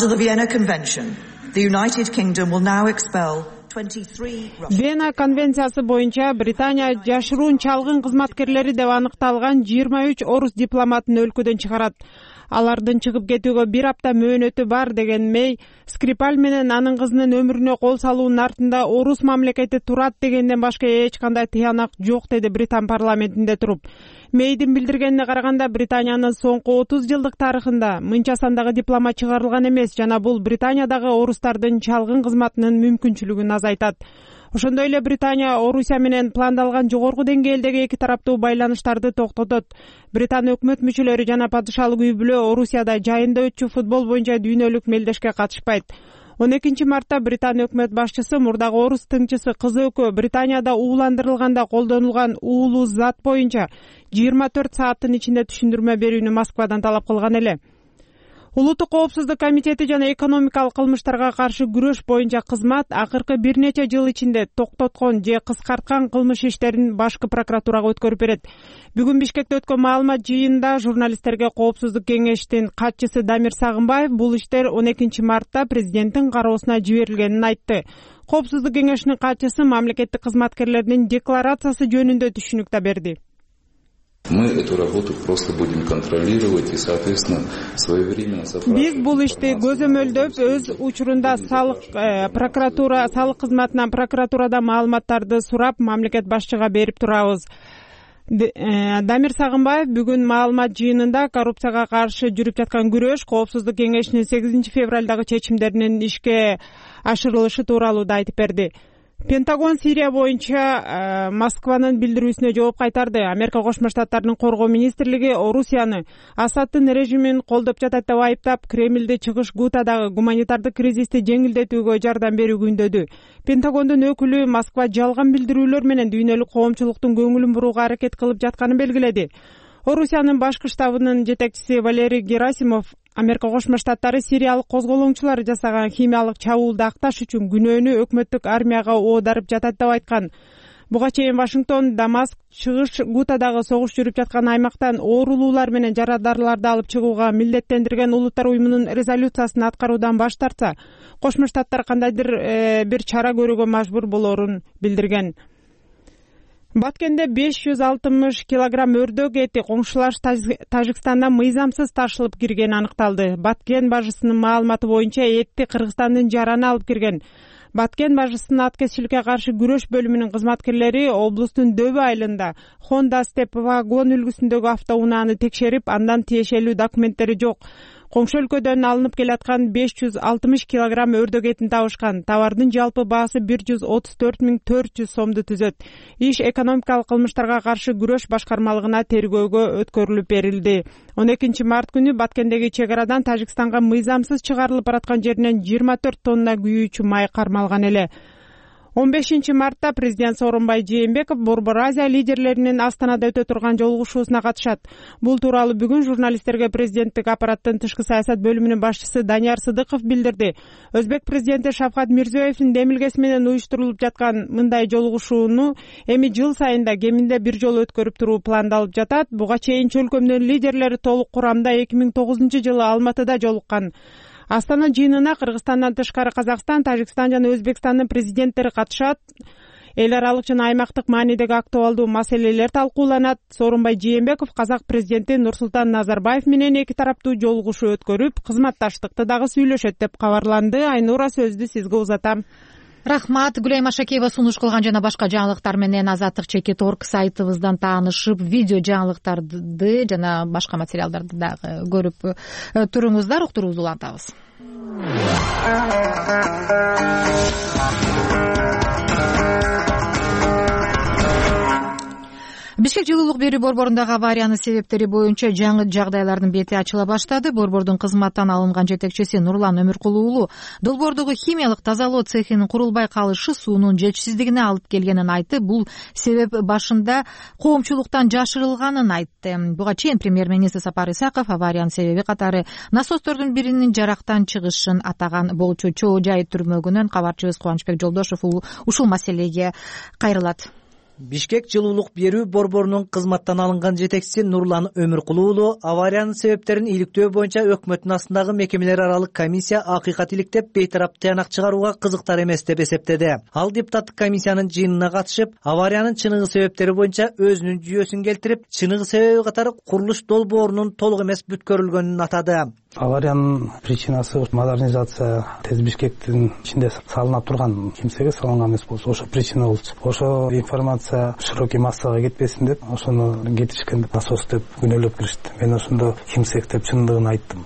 Вена конвенциясы боюнча Британия жашыруун чалгын кызматкерлери деп аныкталган 23 орус дипломатын өлкөдөн чыгарат. Алардын чыгып кетүүгө бир апта мөөнөтү бар деген Мей Скрипаль менен анын кызынын өмүрүнө кол салуунун артында орус мамлекети турат дегенден башка эч кандай тыянак жок, деди Британ парламентинде туруп. Мейдин билдиргенине караганда Британиянын соңку 30 жылдык тарыхында мынча сандагы дипломат чыгарылган эмес жана бул Британиядагы орустардын чалгын кызматынын мүмкүнчүлүгүн азайтат. Ошондой эле Британия Орусия менен пландалган жогорку деңгээлдеги эки тараптуу байланыштарды токтотот. Британ өкмөт мүчөлөрү жана падышалык үй бүлө Орусияда жайында өтчү футбол боюнча дүйнөлүк мелдешке катышпайт. 12 мартта Британ өкмөт башчысы мурдагы орус тыңчысы кызы экөө Британияда ууландырылганда колдонулган уулуу зат боюнча 24 сааттын ичинде түшүндүрмө берүүнү Москвадан талап кылган эле. Улуттук коопсуздук комитети жана экономикалык кылмыштарга каршы күрөш боюнча кызмат акыркы бир нече жыл ичинде токтоткон же кыскарткан кылмыш иштерин башкы прокуратурага өткөрүп берет. Бүгүн Бишкекте өткөн маалымат жыйынында журналисттерге коопсуздук кеңештин катчысы Дамир Сагынбаев бул иштер 12 мартта президенттин кароосуна жиберилгенин айтты. Коопсуздук кеңешинин катчысы мамлекеттик кызматкерлердин декларациясы жөнүндө түшүнүк да берди. Мы эту работу просто будем контролировать и, соответственно, своевременно Биз бул ишти көзөмөлдөп, өз учурунда салык кызматынан прокуратурада маалыматтарды сурап, мамлекет башчыга берип турабыз. Дамир Сагынбаев бүгүн маалымат жыйынында коррупцияга каршы жүрүп жаткан күрөш коопсуздук кеңешинин 8 февралдагы чечимдеринин ишке ашырылышы тууралуу да айтып берди. Пентагон Сирия боюнча Москванын билдирүүсүнө жооп кайтарды. Америка Кошмо Штаттарынын коргоо министрлиги Орусияны Асадтын режимин колдоп жатат деп айыптап, Кремлди чыгыш Гутадагы гуманитардык кризисти жеңилдетүүгө жардам берүү күндөдү. Пентагондун өкүлү Москва жалган билдирүүлөр менен дүйнөлүк коомчулуктун көңүлүн бурууга аракет кылып жатканын белгиледи. Орусиянын башкы штабынын жетекчиси Валерий Герасимов Америка Кошмо Штаттары сириялык козголоңчулар жасаган химиялык чабуулду акташ үчүн күнөөнү өкмөттүк армияга оодарып жатат деп айткан. Буга чейин Вашингтон Дамаск чыгыш Гутадагы согуш жүрүп жаткан аймактан оорулуулар менен жарадарларды алып чыгууга милдеттендирген улуттар уюмунун резолюциясын аткаруудан баш тартса, Кошмо Штаттар кандайдыр бир чара көрүүгө мажбур болорун билдирген. Баткенде 560 килограмм өрдөк эти коңшулаш Тажикстандан мыйзамсыз ташылып киргени аныкталды. Баткен бажысынын маалыматы боюнча этти Кыргызстандын жараны алып кирген. Баткен бажысынын аткезчиликке каршы күрөш бөлүмүнүн кызматкерлери облустун Дөбө айылында Honda Step вагон үлгүсүндөгү автоунааны текшерип, андан тиешелүү документтери жок. Коңшу өлкөдөн алынып келаткан 560 килограмм өрдөгөт этин табышкан. Товардын жалпы баасы 134.400 сомду түзөт. Иш экономикалык кылмыштарга каршы күрөш башкармалыгына тергөөгө өткөрүлүп берилди. 12 март күнү Баткендеги чек арадан Тажикстанга мыйзамсыз чыгарылып бараткан жеринен 24 тонна күйүүчү май кармалган эле. 15 мартта президент Сооронбай Жээнбеков Борбор Азия лидерлеринин Астанада өтө турган жолугушуусуна катышат. Бул тууралуу бүгүн журналисттерге президенттик аппараттын тышкы саясат бөлүмүнүн башчысы Данияр Сыдыков билдирди. Өзбек президенти Шавкат Мирзиёевдин демилгеси менен уюштурулуп жаткан мындай жолугушууну эми жыл сайында кеминде бир жолу өткөрүп туруу пландалып жатат. Буга чейин чөлкөмдүн лидерлери толук курамда 2009-жылы Алматыда жолуккан. Астана жыйынына Кыргызстандан тышкары Казакстан, Тажикстан жана Өзбекстандын президенттери катышат. Эл аралык жана аймактык маанидеги актуалдуу маселелер талкууланат. Сооронбай Жээнбеков казак президенти Нурсултан Назарбаев менен эки тараптуу жолугушуу өткөрүп, кызматташтыкты дагы сүйлөшөт деп кабарланды. Айнура, сөздү сизге узатам. Рахмат. Гүлай Машакеева сунуш кылган жана башка жаңылыктар менен Азаттык.org сайтыбыздан таанышып, видео жаңылыктарды жана башка материалдарды дагы көрүп туруңуздар. Уктуруубузду улантабыз. Бишкек жылуулук берүү борборундагы авариянын себептери боюнча жаңы жагдайлардын бети ачыла баштады. Борбордун кызматтан алынган жетекчиси Нурлан Өмүркулу уулу долбоордогу химиялык тазалоо цехинин курулбай калышы суунун жетишсиздигине алып келгенин айтып, бул себеп башында коомчулуктан жашырылганын айтты. Буга чейин премьер-министр Сапар Исаков авариянын себеби катары насостордун биринин жарактан чыгышын атаган болчу. Чоо жай түрмөгүнөн кабарчыбыз Кубанычбек Жолдошов ушул маселеге кайрылат. Бишкек жылуулук берүү борборунун кызматтан алынган жетекчиси Нурлан Өмүркулу уулу авариянын себептерин иликтөө боюнча өкмөттүн астындагы мекемелер аралык комиссия акыйкат иликтеп бейтарап тыянак чыгарууга кызыктар эмес деп эсептеди. Ал депутаттык комиссиянын жыйынына катышып, авариянын чыныгы себептери боюнча өзүнүн жүйөсүн келтирип, чыныгы себеби катары курулуш долбоорунун толук эмес бүткөрүлгөнүн атады. Авариянын причинасы модернизация ТЭЦ Бишкектин ичинде салына турган кимсеге салынган эмес болчу. Ошо причина болчу. Ошо информация широкий массага кетпесин деп, ошону кетишкен насос деп күнөөлөп киришти. Мен ошондо кимсек деп чындыгын айттым.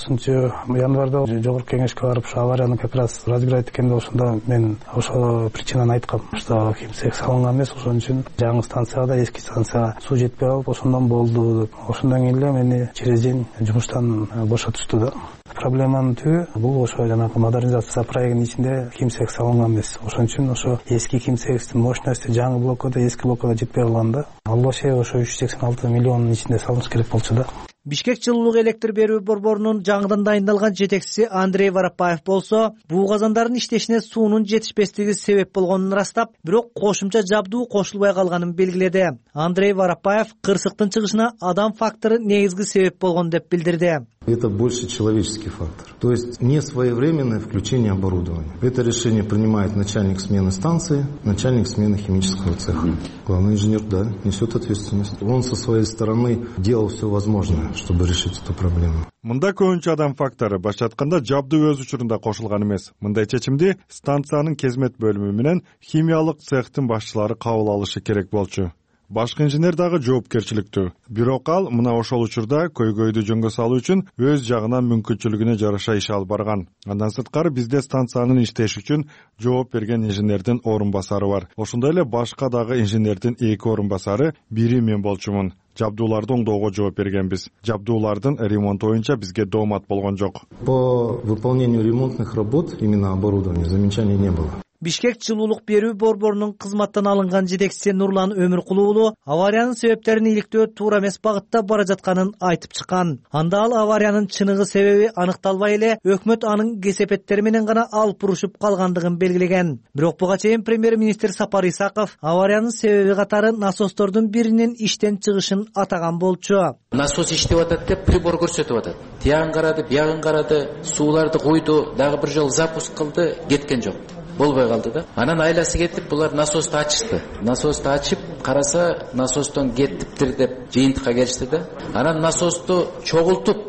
30-январда жогорку кеңешке барып ошо аварияны как раз разбирать эткенде ошондо мен ошо причинаны айткам. Что кимсек салынган эмес, ошон үчүн жаңы станцияда эски станцияга суу жетпей калып, ошондон болду деп. Ошондон кийин эле мени через день жумуштан бошотушту да. Проблеманын түбү бул ошо жанагы модернизация проектинин ичинде кимсек салынган эмес. Ошон үчүн ошо эски кимсектин мощности жаңы блоккада, эски блоккада жетпей калганда, ал вообще ошо 386 миллиондун ичинде салыныш керек болчу да. Бишкек жылуулук электр берүү борборунун жаңыдан дайындалган жетекчиси Андрей Воропаев болсо, буу казандардын иштешине суунун жетишпестиги себеп болгонун ырастап, бирок кошумча жабдуу кошулбай калганын белгиледи. Андрей Воропаев кырсыктын чыгышына адам фактору негизги себеп болгон деп билдирди. Это больше человеческий фактор. То есть несвоевременное включение оборудования. Это решение принимает начальник смены станции, начальник смены химического цеха. Главный инженер, да, несет ответственность. Он со своей стороны делал все возможное, чтобы решить эту проблему. Мында көбүнчө адам фактору баш айтканда жабдуу өз учурунда кошулган эмес. Мындай чечимди станциянын кезмет бөлүмү менен химиялык цехтин башчылары кабыл алышы керек болчу. Башкы инженер дагы жоопкерчиликтүү. Бирок ал мына ошол учурда көйгөйдү жөнгө салуу үчүн өз жагынан мүмкүнчүлүгүнө жараша иш алып барган. Андан сырткары бизде станциянын иштеши үчүн жооп берген инженердин орун басары бар. Ошондой эле башка дагы инженердин 2 орун басары, бири мен болчумун. Жабдууларды оңдоого жооп бергенбиз. Жабдуулардын ремонту боюнча бизге доомат болгон жок. По выполнению ремонтных работ именно оборудования замечаний не было. Бишкек жылуулук берүү борборунун кызматтан алынган жетекчиси Нурлан Өмүркулу уулу авариянын себептерин иликтөө туура эмес багытта бара жатканын айтып чыккан. Анда ал авариянын чыныгы себеби аныкталбай эле өкмөт анын кесепеттери менен гана алып урушуп калгандыгын белгилеген. Бирок буга чейин премьер-министр Сапар Исаков авариянын себеби катары насостордун биринин иштен чыгышын атаган болчу. Насос иштеп атат деп прибор көрсөтүп атат. Тиягын карады, биягын карады, сууларды куйду, дагы бир жолу запуск кылды, кеткен жок. Болбой калды да. Анан айласы кетип, булар насосту ачышты. Насосту ачып, караса насостон кетиптир деп жыйынтыкка келишти да. Анан насосту чогултуп,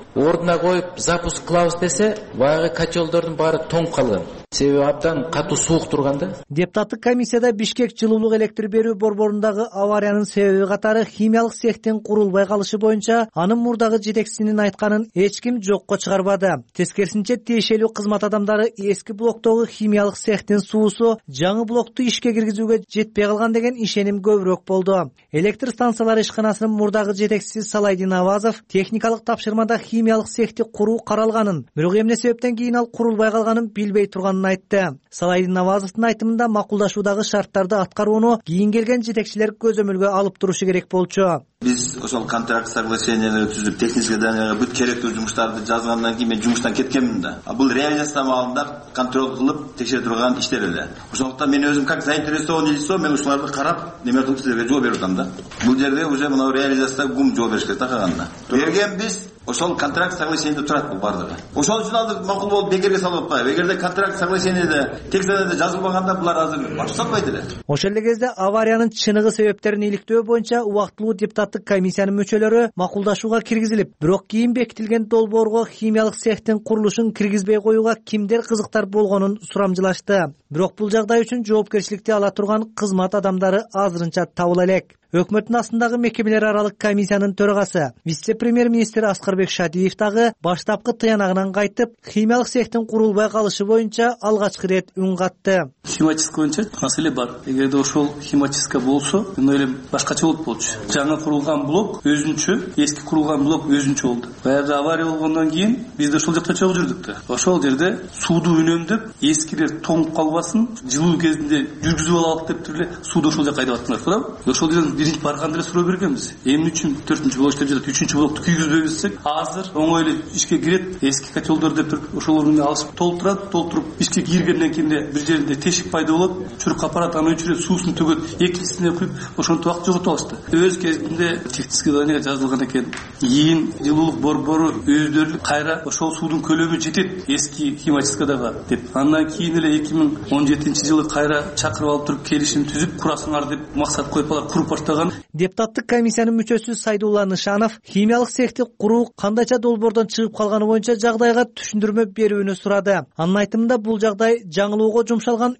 ордуна коюп запуск кылабыз десе баягы котелдордун баары тоңуп калган. Себеби абдан катуу суук турган да. Депутаттык комиссияда Бишкек жылуулук электр берүү борборундагы авариянын себеби катары химиялык цехтин курулбай калышы боюнча анын мурдагы жетекчисинин айтканын эч ким жокко чыгарбады. Тескерисинче тиешелүү кызмат адамдары эски блоктогу химиялык цехтин суусу жаңы блокту ишке киргизүүгө жетпей калган деген ишеним көбүрөөк болду. Электр станциялары ишканасынын мурдагы жетекчиси Салайдин Авазов техникалык тапшырмада химиялык цехти куруу каралганын, бирок эмне себептен кийин ал курулбай калганын билбей турганын айтты. Салайдин Авазовдун айтымында макулдашуудагы шарттарды аткарууну кийин келген жетекчилер көзөмөлгө алып турушу керек болчу. Биз ошол контракт соглашенияларды түзүп, технический заданияга бүт керектүү жумуштарды жазгандан кийин мен жумуштан кеткенмин да. Бул реализация маалында контроль кылып текшере турган иштер эле. Ошондуктан мен өзүм как заинтересованный лицо мен ушуларды карап неме кылып силерге жооп берип атам да. Бул жерде уже мына реализацияга кум жооп бериш керек да калганда. Бергенбиз ошол контракт соглашениеде турат бул бардыгы. Ошол үчүн алдык макул болуп бекерге салып атпайбы. Эгерде контракт соглашениеде тексттерде жазылбаганда булар азыр баш салбайт эле. Ошол эле кезде авариянын чыныгы себептерин иликтөө боюнча убактылуу депутаттык комиссиянын мүчөлөрү макулдашууга киргизилип, бирок кийин бекитилген долбоорго химиялык цехтин курулушун киргизбей коюуга кимдер кызыктар болгонун сурамжылашты. Бирок бул жагдай үчүн жоопкерчиликти ала турган кызмат адамдары азырынча табыла элек. Өкмөттүн астындагы мекемелер аралык комиссиянын төрагасы, вице-премьер-министр Аскарбек Шадиев дагы баштапкы тыянагынан кайтып, химиялык цехтин курулбай калышы боюнча алгачкы ирет үн катты. Химический боюнча маселе бар. Эгерде ошол химический болсо, мен ойлойм башкача болуп болчу. Жаңы курулган блок өзүнчө, эски курулган блок өзүнчө болду. Баягы авария болгондон кийин биз да ошол жакта чогуу жүрдүк да. Ошол жерде сууду үнөмдөп, эскилер тоңуп калбасын, жылуу кезинде жүргүзүп алалык деп эле сууду ошол жака айдап аттыңар, туурабы? Ошол жерден биринчи барганда эле суроо бергенбиз. Эмне үчүн 4-блок иштеп жатат, 3-блокту күйгүзбөйбүз десек, азыр оңой эле ишке кирет, эски котелдор деп туруп ошолорду алышып толтуруп ишке киргенден кийин бир жеринде тешик пайда болот, чурк аппарат аны өчүрөт, суусун төгөт, экинчисине куюп ошонтип убакыт жоготуп алышты. Өз кезинде технический заданияга жазылган экен. Кийин жылуулук борбору өздөрү кайра ошол суудун көлөмү жетет эски химическийдагы деп. Андан кийин эле 2017-жылы кайра чакырып алып туруп келишим түзүп курасыңар деп максат коюп алар, куруп баштаган. Депутаттык комиссиянын мүчөсү Сайдулла Нышанов химиялык цехти куруу кандайча долбоордон чыгып калганы боюнча жагдайга түшүндүрмө берүүнү сурады. Анын айтымында бул жагдай жаңылоого жумшалган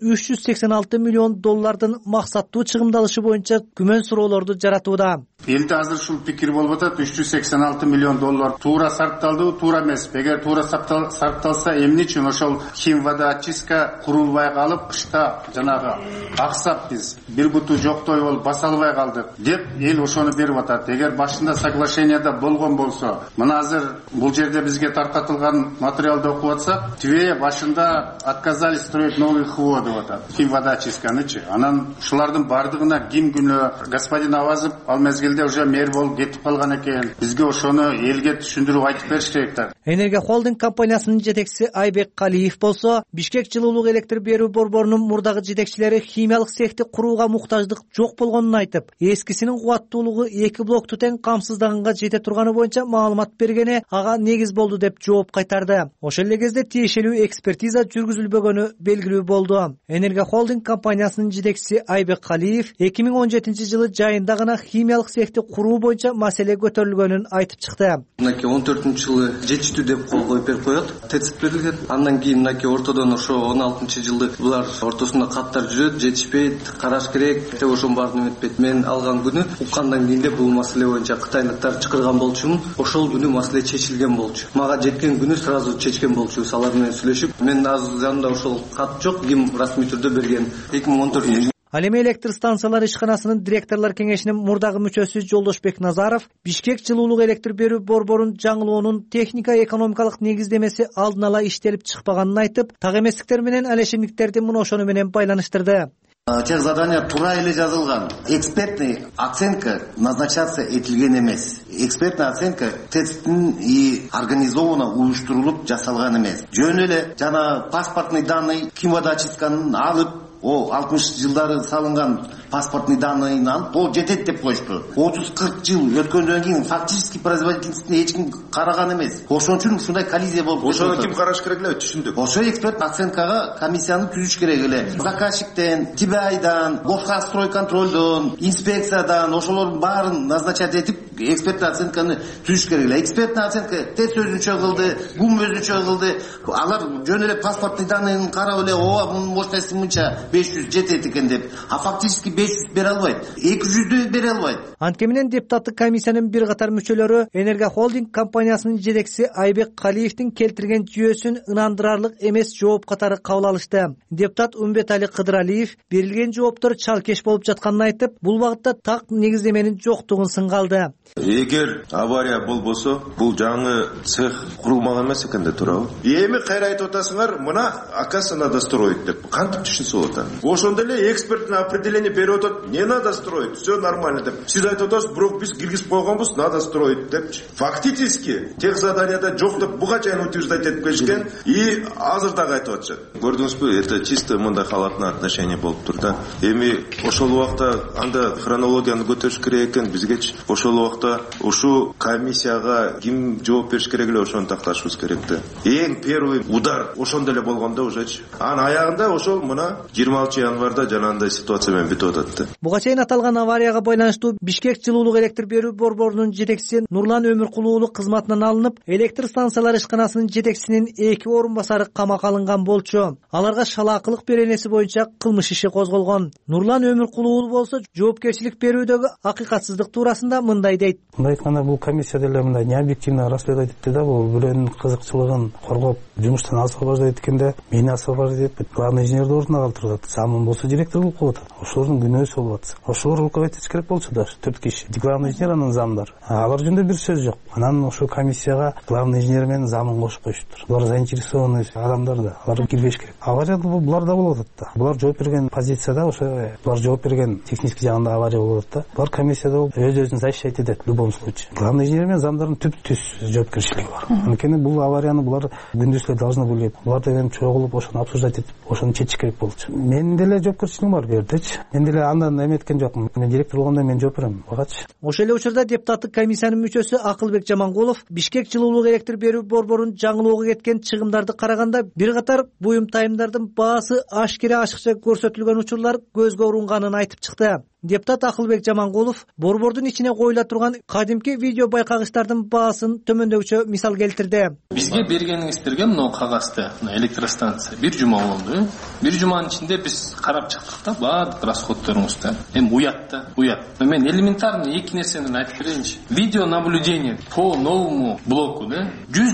386 миллион доллардын максаттуу чыгымдалышы боюнча күмөн суроолорду жаратууда. Элде азыр ушул пикир болуп атат, 386 миллион доллар туура сарпталдыбы, туура эмеспи? Эгер туура сарпталса, эмне үчүн ошол химвода очистка курулбай калып, кышта жанагы аксап биз бир буту жоктой болуп баса албай калдык деп эл ошону берип атат. Эгер башында соглашенияда болгон болсо, мына азыр бул жерде бизге таркатылган материалды окуп атсак, Тве башында отказались строить новый ХВО деп атат. Химводоочистканычы. Анан ушулардын бардыгына ким күнөө? Господин Авазов ал мезгилде уже мэр болуп кетип калган экен. Бизге ошону элге түшүндүрүп айтып бериш керек да. Энергия холдинг компаниясынын жетекчиси Айбек Калиев болсо, Бишкек жылуулук электр берүү борборунун мурдагы жетекчилери химиялык цехти курууга муктаждык жок болгонун айтып, эскисинин кубаттуулугу 2 блокту тең камсыздаганга жете турганы боюнча маалымат бергени ага негиз болду деп жооп кайтарды. Ошол эле кезде тиешелүү экспертиза жүргүзүлбөгөнү белгилүү болду. Энергия холдинг компаниясынын жетекчиси Айбек Калиев 2017-жылы жайында гана химиялык цехти куруу боюнча маселе көтөрүлгөнүн айтып чыкты. Мынакей 14-жылы жетиштүү деп кол коюп берип коет. Тецп берилген. Андан кийин мынакей ортодон ошо 16-жылы булар ортосунда каттар жүрөт, жетишпейт, караш керек деп ошонун баарын эметпейт. Мен алган күнү уккандан кийин бул маселе боюнча кытайлыктар чакырган болчумун. Ошол күнү маселе чечилген болчу. Мага жеткен күнү сразу чечкен болчубуз. Алар менен сүйлөшүп, мен азыр жанымда ошол кат жок, ким расмий түрдө берген. 2014. Ал эми электр станциялары ишканасынын директорлор кеңешинин мурдагы мүчөсү Жолдошбек Назаров Бишкек жылуулук электр берүү борборун жаңылоонун техника-экономикалык негиздемеси алдын ала иштелип чыкпаганын айтып, так эместиктер менен алешемдиктерди мына ошону менен байланыштырды. Тех задания туура эле жазылган. Экспертный оценка назначаться этилген эмес. Экспертная оценка тесттин и организованно уюштурулуп жасалган эмес. Жөн эле жана паспортный данный химводоочистканын алып, о 60-жылдары салынган паспортный данныйын алып, о жетет деп коюшту. 30-40 жыл өткөндөн кийин фактически производительностуна эч ким караган эмес. Ошон үчүн ушундай коллизия болуп кетти. Ошону ким караш керек эле, түшүндүк. Ошо эксперт оценкага комиссияны түзүш керек эле. Заказчиктен, ТБАйдан, Госхозстройконтролдон, инспекциядан ошолордун баарын назначать этип экспертный оценканы түзүш керек эле. Экспертный оценка ТЭЦ өзүнчө кылды, ГУМ өзүнчө кылды. Алар жөн эле паспортный данныйын карап эле, мунун мощности мынча 500 жетет экен деп, а фактически 500 бере албайт, 200 бере албайт. Анткени менен депутаттык комиссиянын бир катар мүчөлөрү Энерго холдинг компаниясынын жетекчиси Айбек Калиевдин келтирген жүйөсүн ынандырарлык эмес жооп катары кабыл алышты. Депутат Умбетали Кыдыралиев берилген жооптор чалкеш болуп жатканын айтып, бул багытта так негиздеменин жоктугун сынга алды. Эгер авария болбосо, бул жаңы цех курулмаган эмес экен да туурабы? Эми кайра айтып атасыңар, мына оказывается надо строить деп. Кантип түшүнсө болот аны? Ошондо эле экспертный определение берип атат, не надо строить, все нормально деп. Сиз айтып атасыз, бирок биз киргизип койгонбуз, надо строить депчи. Фактически тех заданияда жок деп буга чейин утверждать этип келишкен и азыр дагы айтып атышат. Көрдүңүзбү, это чисто мындай халатный отношение болуп тур да. Эми ошол убакта анда хронологияны көтөрүш керек экен бизгечи. Ошол убакта ушу комиссияга ким жооп бериш керек эле ошону такташыбыз керек да. Эң первый удар ошондо эле болгондо ужечи. Анын аягында ошол мына 26 январда жанагындай ситуация менен бүтүп атат да. Буга чейин аталган аварияга байланыштуу Бишкек жылуулук электр берүү борборунун жетекчиси Нурлан Өмүркулов уулу кызматынан алынып, электр станциялары ишканасынын жетекчисинин 2 орун басары камакка алынган болчу. Аларга шалаакылык беренеси боюнча кылмыш иши козголгон. Нурлан Өмүркулов уулу болсо жоопкерчилик берүүдөгү акыйкатсыздык туурасында мындай дейт. Мындай айтканда бул комиссия деле мындай необъективно расследовать этти да, бул бирөөнүн кызыкчылыгын коргоп жумуштан освобождать эткенде мени освобождать этпейт. Главный инженерди ордуна калтырып атат. Замын болсо директор болуп коюп атат. Ошолордун күнөөсү болуп атат. Ошолор руководить керек болчу да, 4 киши. Главный инженер анын замдары. Алар жөнүндө бир сөз жок. Анан ошол комиссияга главный инженер менен замын кошуп коюштур. Булар заинтересованный адамдар да. Алар кирбеш керек. Авария булар да болуп атат да. Булар жооп берген позицияда, ошо булар жооп берген технический жагында авария болуп атат да. Булар комиссияда өз-өзүн защищать этет в любом случае. Главный инженер менен замдардын түп-түз жоопкерчилиги бар. Анткени бул аварияны булар күндүз эле должны были. Булар деген чогулуп ошону обсуждать этип, ошону чечиш керек болчу. Менин деле жоопкерчилигим бар бу жердечи. Мен деле андан эметкен жокмун. Мен директор болгондо мен жооп берем. Багачы. Ошол эле учурда депутаттык комиссиянын мүчөсү Акылбек Жамангулов Бишкек жылуулук электр берүү борборунун жаңылоого кеткен чыгымдарды караганда бир катар буюм тайымдардын баасы ашыкча көрсөтүлгөн учурлар көзгө урунганын айтып чыкты. Депутат Акылбек Жамангулов борбордун ичине коюла турган кадимки видео байкагычтардын баасын төмөндөгүчө мисал келтирди. Бизге бергениңиздерге мына кагазды, электростанция бир жума болду. Бир жуманын ичинде биз карап чыктык да, баардык расходторуңузду. Эми уят. Мен элементарный эки нерсени айтып берейинчи. Видео наблюдение по новому блоку, да,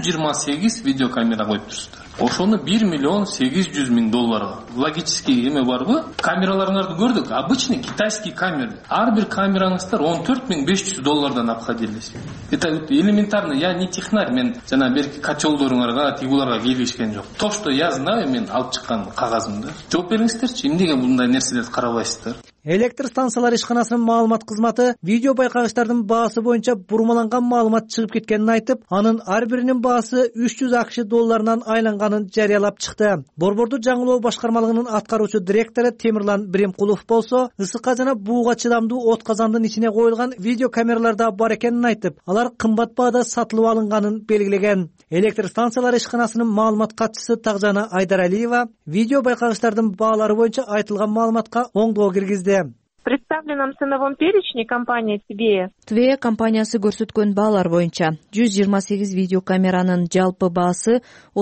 128 видеокамера коюп турсуздар. Ошону 1 миллион 800 миң долларга. Логический эме барбы? Камераларыңарды көрдүк. Обычный китайский камера. Ар бир камераңыздар 14 500 обходились. Это элементарно. Я не технарь. Мен жана берки котелдоруңарга, тигуларга келишкен жок. То, что я знаю, мен алып чыккан кагазымды. Жооп бериңиздерчи. Эмнеге мындай нерселерди карабайсыздар? Электр станциялары ишканасынын маалымат кызматы видео байкагычтардын баасы боюнча бурмаланган маалымат чыгып кеткенин айтып, анын ар биринин баасы 300 акш долларынан айланганын жарыялап чыкты. Борборду жаңылоо башкармалыгынын аткаруучу директору Темирлан Биримкулов болсо, ысыкка жана бууга чыдамдуу от казандын ичине коюлган видео камераларда бар экенин айтып, алар кымбат баада сатылып алынганын белгилеген. Электр станциялары ишканасынын маалымат катчысы Тагжана Айдаралиева видео байкагычтардын баалары боюнча айтылган маалыматка оңдоо киргизди. В представленном ценовом перечне компания ТВЕ компаниясы көрсөткөн баалар боюнча 128 видеокамеранын жалпы баасы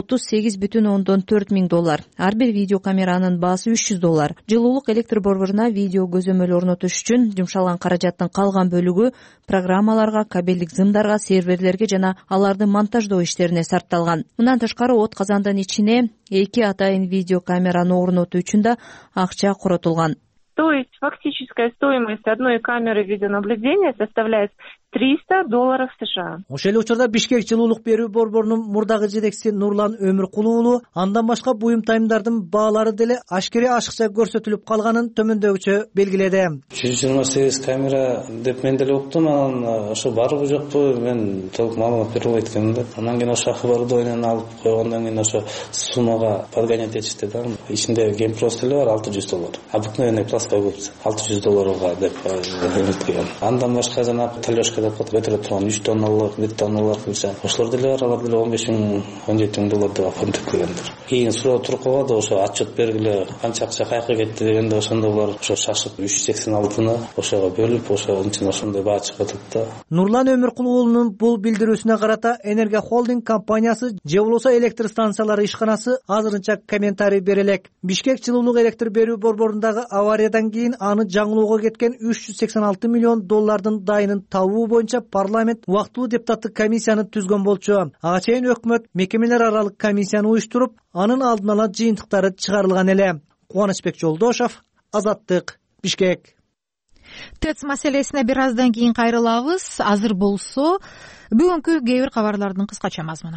38,4 миң доллар. Ар бир видеокамеранын баасы 300 доллар. Жылуулук электр борборуна видео көзөмөл орнотуш үчүн жумшалган каражаттын калган бөлүгү программаларга, кабелдик зымдарга, серверлерге жана аларды монтаждоо иштерине сарпталган. Мындан тышкары от казандын ичине 2 атайын видеокамераны орнотуу үчүн да акча коротулган. То есть фактическая стоимость одной камеры видеонаблюдения составляет $300 США. Ошол эле учурда Бишкек жылуулук берүү борборунун мурдагы жетекчиси Нурлан Өмүркулов уулу андан башка буюм тайымдардын баалары деле ашыкча көрсөтүлүп калганын төмөндөгүчө белгиледи. 128 камера деп мен деле уктум, анан ошо барбы жокпу мен толук маалымат бере албайт экенмин да. Андан кийин ошо оборудованияны алып койгондон кийин ошо суммага подгонять этишти да. Ичинде геймпрос деле бар $600. Обыкновенный запаска көпсө $600 деп үмүткөйгөн. Андан башка жанагы талешка деп коет, көтөрө турган 3 тонналык, 1 тонналык кылса, ошолор деле бар, алар деле $15,000-$17,000 деп апарып түккөнгөндөр. Кийин суроо туруп калды, ошо отчет бергиле, канча акча каяка кетти дегенде ошондо булар ошо шашып 386-ны ошого бөлүп, ошондой баа чыгып атат да. Нурлан Өмүркулов уулунун бул билдирүүсүнө карата Энергия холдинг компаниясы же болбосо электр станциялары ишканасы азырынча комментарий бере элек. Бишкек жылуулук электр берүү борборундагы авариядан кийин аны жаңылоого кеткен $386 миллион дайынын табуу боюнча парламент убактылуу депутаттык комиссияны түзгөн болчу. Ага чейин өкмөт мекемелер аралык комиссияны уюштуруп, анын алдын ала жыйынтыктары чыгарылган эле. Кубанычбек Жолдошов, Азаттык, Бишкек. ТЭЦ маселесине бир аздан кийин кайрылабыз. Азыр болсо бүгүнкү кээ бир кабарлардын кыскача мазмуну.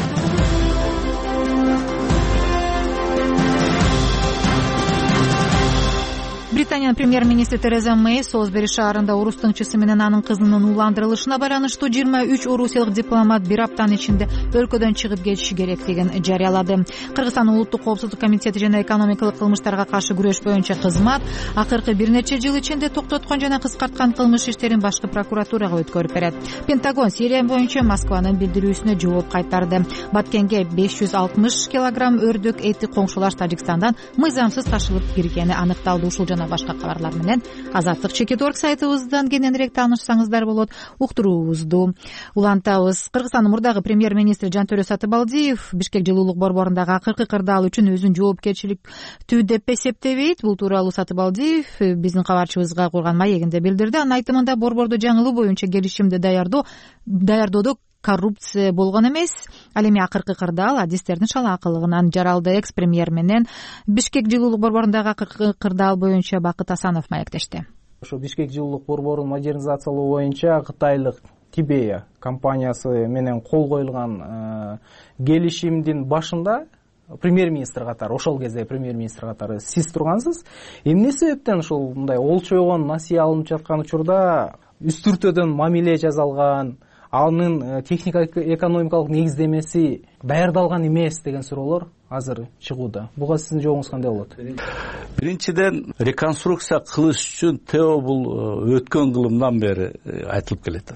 Британиянын премьер-министри Тереза Мэй Солсбери шаарында орус тыңчысы менен анын кызынын ууландырылышына байланыштуу 23 орусиялык дипломат бир аптанын ичинде өлкөдөн чыгып кетиши керектигин жарыялады. Кыргызстан улуттук коопсуздук комитети жана экономикалык кылмыштарга каршы күрөш боюнча кызмат акыркы бир нече жыл ичинде токтоткон жана кыскарткан кылмыш иштерин башкы прокуратурага өткөрүп берет. Пентагон Сирия боюнча Москванын билдирүүсүнө жооп кайтарды. Баткенге 560 килограмм өрдөк эти коңшулаш Тажикстандан мыйзамсыз ташылып киргени аныкталды. Ушул жана башка кабарлар менен Азаттык.org сайтыбыздан кененирээк таанышсаңыздар болот. Уктуруубузду улантабыз. Кыргызстандын мурдагы премьер-министри Жантөрө Сатыбалдиев Бишкек жылуулук борборундагы акыркы кырдаал үчүн өзүн жоопкерчиликтүү деп эсептебейт. Бул тууралуу Сатыбалдиев биздин кабарчыбызга курган маегинде билдирди. Анын айтымында борборду жаңылоо боюнча келишимди даярдоодо коррупция болгон эмес. Ал эми акыркы кырдаал адистердин шалаакылыгынан жаралды. Экс-премьер менен Бишкек жылуулук борборундагы акыркы кырдаал боюнча Бакыт Асанов маектешти. Ошо Бишкек жылуулук борборун модернизациялоо боюнча кытайлык Тибея компаниясы менен кол коюлган келишимдин башында премьер-министр катары, ошол кезде премьер-министр катары сиз тургансыз. Эмне себептен ушул мындай олчойгон насыя алынып жаткан учурда үстүртөдөн мамиле жасалган, анын технико-экономикалык негиздемеси даярдалган эмес деген суроолор азыр чыгууда. Буга сиздин жообуңуз кандай болот? Биринчиден, реконструкция кылыш үчүн ТЭО бул өткөн кылымдан бери айтылып келет.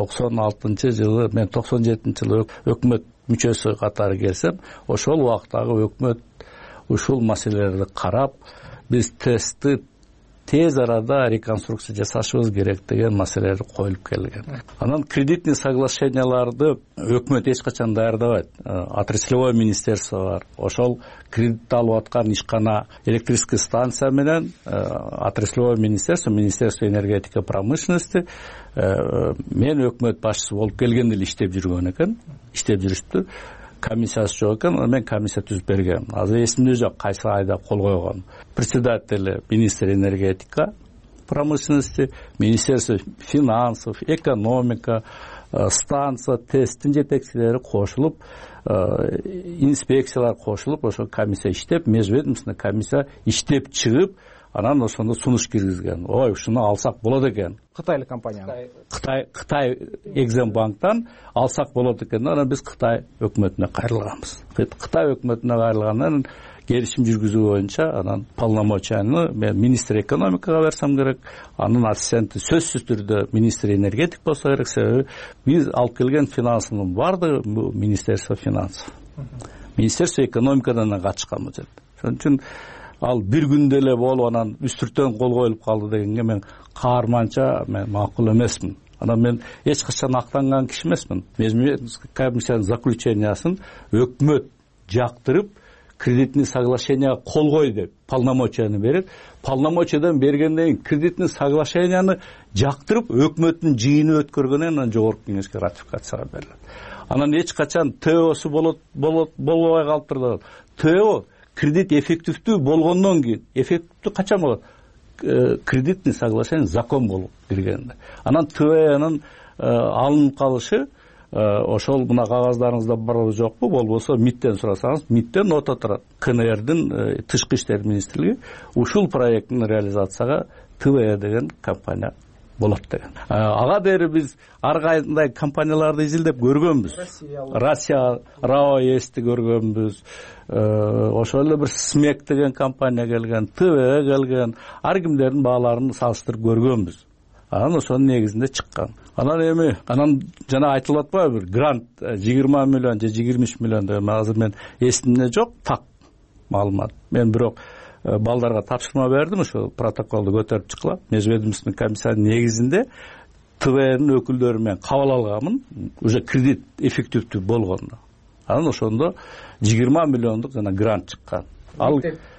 96-жылы, мен 97-жылы өкмөт мүчөсү катары келсем, ошол убактагы өкмөт ушул маселелерди карап, биз тестти тез арада реконструкция жасашыбыз керек деген маселелер коюлуп келген. Анан кредитный соглашенияларды өкмөт эч качан даярдабайт. Отраслевой министерство бар. Ошол кредит алып аткан ишкана электрическая станция менен отраслевой министерство энергетика промышленности мен өкмөт башчысы болуп келгенде эле иштеп жүргөн экен. Иштеп жүрүштү. Комиссиясы жок экен, мен комиссия түзүп бергем. Азыр эсимде жок, кайсы айда кол койгон. Председатель министр энергетика промышленности, министерство финансов, экономика, станция, тесттин жетекчилери кошулуп, инспекциялар кошулуп, ошо комиссия иштеп, межведомственный комиссия иштеп чыгып, анан ошондо сунуш киргизген. Ой, ушуну алсак болот экен. Кытайлык компания. Кытай Экзембанктан алсак болот экен. Анан биз Кытай өкмөтүнө кайрылганбыз. Кытай өкмөтүнө кайрылгандан келишим жүргүзүү боюнча анан полномочияны мен министр экономикага берсем керек, анын ассистенти сөзсүз түрдө министр энергетик болсо керек, себеби биз алып келген финансынын баардыгы министерство финансов. Министерство экономикадан катышкан бул жерде. Ошон үчүн ал бир күндө эле болуп анан үстүртөн кол коюлуп калды дегенге мен каарманча мен макул эмесмин. Анан мен эч качан актанган киши эмесмин. Комиссиянын заключениясын өкмөт жактырып кредитный соглашение кол кой деп полномочияны берет. Полномочиядан бергенден кийин кредитный соглашенияны жактырып өкмөттүн жыйыны өткөргөндөн кийин анан жогорку кеңешке ратификацияга берилет. Анан эч качан ТЭОсу болбой калыптыр. ТЭО кредит эффективдүү болгондон кийин, эффективдүү качан болот? Кредитный соглашение закон болуп киргенде. Анан ТЭОнун алынып калышы ошол мына кагаздарыңызда бар жокпу, болбосо МИДтен сурасаңыз, МИДтен нота турат. КНРдин тышкы иштер министрлиги ушул проекттин реализацияга ТЭО деген компания болот деген. Ага дери биз ар кандай компанияларды изилдеп көргөнбүз. Россия РАО эсти көргөнбүз. Ошол эле бир СМЕК деген компания келген, ТВ келген, ар кимдердин бааларын салыштырып көргөнбүз. Анан ошонун негизинде чыккан. Анан жана айтылып атпайбы бир грант 20 миллион же 23 миллион деген азыр мен эсимде жок, так маалымат. Мен бирок балдарга тапшырма бердим, ошо протоколду көтөрүп чыккыла. Межведомственный комиссиянын негизинде ТВнын өкүлдөрү менен кабыл алганмын, уже кредит эффективдүү болгондо. Анан ошондо 20 миллиондук жана грант чыккан. Ал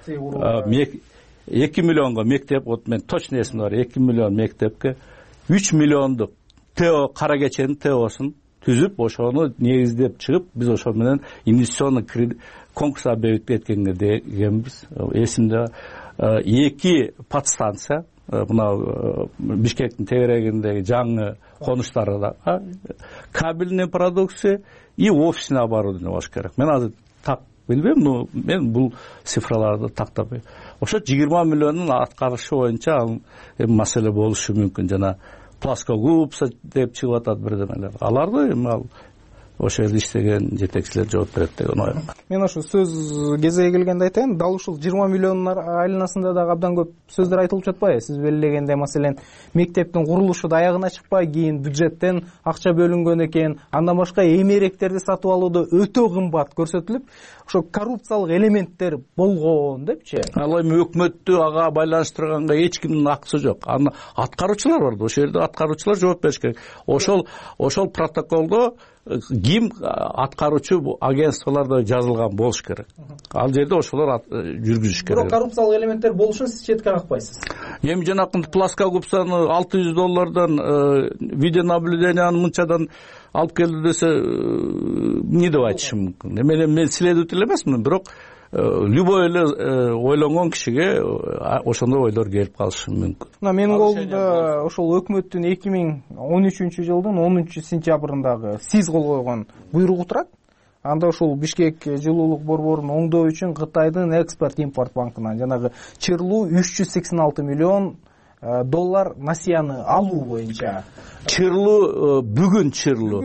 2 миллионго мектеп, вот мен точно эсимде бар, 2 миллион мектепке 3 миллиондук ТО кара кеченин ТОсун түзүп, ошону негиздеп чыгып, биз ошо менен инвестиционный конкурс объявить эткенге дегенбиз. Эсимде 2 подстанция, мына Бишкектин тегерегиндеги жаңы конуштарда кабельный продукция и офисный оборудование болуш керек. Мен азыр так билбейм, но мен бул цифраларды тактап. Ошо 20 миллиондун аткарышы боюнча маселе болушу мүмкүн. Жана плоскогубца деп чыгып атат бирдемелер. Аларды эми ошо жерде иштеген жетекчилер жооп берет деген оюм бар. Мен ошо сөз кезеги келгенде айтайын, дал ушул 20 миллиондун айланасында да абдан көп сөздөр айтылып жатпайбы? Сиз белгилегендей, маселен, мектептин курулушу да аягына чыкпай, кийин бюджеттен акча бөлүнгөн экен, андан башка эмеректерди сатып алууда өтө кымбат көрсөтүлүп, ошо коррупциялык элементтер болгон депчи. Ал эми өкмөттү ага байланыштырганга эч кимдин акысы жок. Аны аткаруучулар бар да, ошол жерде аткаруучулар жооп бериш керек. Ошол протоколдо ким аткаруучу агентстволордо жазылган болуш керек. Ал жерде ошолор жүргүзүш керек. Бирок коррупциялык элементтер болушун сиз четке какпайсыз. Эми жанакынтип плоскогубцаны $600 видеонаблюдениянын мынчадан алып келди десе, эмне деп айтышым мүмкүн. Мен следователь эмесмин, бирок любой эле ойлонгон кишиге ошондой ойлор келип калышы мүмкүн. Менин колумда ошол өкмөттүн 2013 жылдын 10 сентябрындагы сиз кол койгон буйругу турат. Анда ошол Бишкек жылуулук борборун оңдоо үчүн Кытайдын экспорт-импорт банкынан жанагы чырлуу $386 миллион насыяны алуу боюнча. Чырлуу бүгүн чырлуу.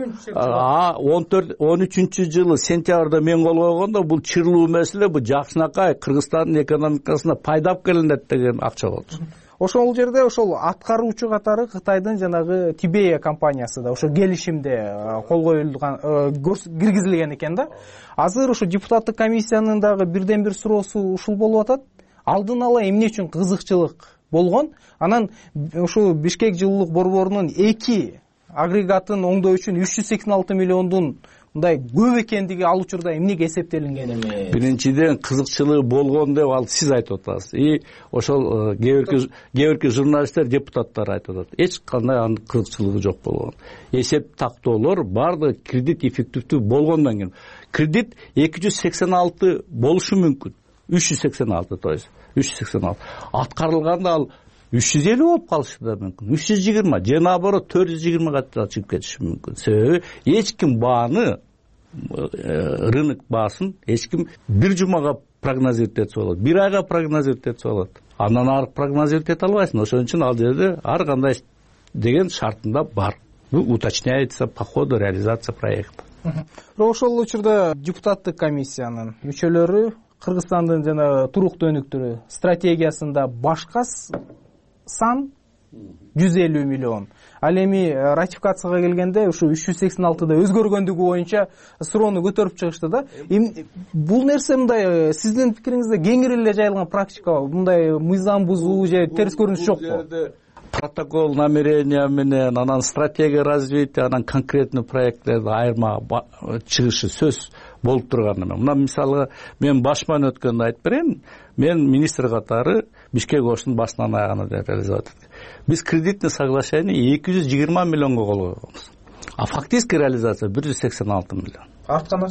13-жылы сентябрда мен кол койгондо бул чырлуу маселе бул жакшынакай Кыргызстандын экономикасына пайдап келинет деген акча болду. Ошол жерде ошол аткаруучу катары Кытайдын жанагы Тибея компаниясы да ошо келишимде кол коюлган, киргизилген экен да. Азыр ошо депутаттык комиссиянын дагы бирден бир суроосу ушул болуп атат. Алдын ала эмне үчүн кызыкчылык болгон? Анан ошо Бишкек жылуулук борборунун 2 агрегатын оңдоо үчүн 386 миллиондун мындай көп экендиги ал учурда эмнеге эсептелинген эми? Биринчиден кызыкчылыгы болгон деп ал сиз айтып атасыз. И ошол кээ журналисттер, депутаттар айтып атат. Эч кандай анын кызыкчылыгы жок болгон. Эсеп тактоолор бардыгы кредит эффективдүү болгондон кийин. Кредит 286 болушу мүмкүн. 386, то есть 386. Аткарылганда ал 350 болуп калышы да мүмкүн. 320 же наоборот 420га чыгып кетиши мүмкүн. Себеби эч ким бааны, рынок баасын эч ким бир жумага прогнозировать этсе болот, бир айга прогнозировать этсе болот. Андан ары прогнозировать эте албайсың. Ошон үчүн ал жерде ар кандай деген шартында бар. Бул уточняется по ходу реализации проекта. Ошол учурда депутаттык комиссиянын мүчөлөрү Кыргызстандын жана туруктуу өнүктүрүү стратегиясында башка сан 150 миллион. Ал эми ратификацияга келгенде ушу 386да өзгөргөндүгү боюнча суроону көтөрүп чыгышты да. Бул нерсе мындай сиздин пикириңизде кеңири эле жайылган практика, мындай мыйзам бузуу же терс көрүнүш жокпу? Протокол намерения менен, анан стратегия развития, анан конкретный проектлерди айырма чыгышы сөз болуп турган эме. Мына мисалы мен башман өткөндө айтып берейин. Мен министр катары Бишкек ошунун башынан аягына реализовать эттик. Биз кредитный соглашение 220 миллионго кол койгонбуз. А фактический реализация 186 миллион. Арткан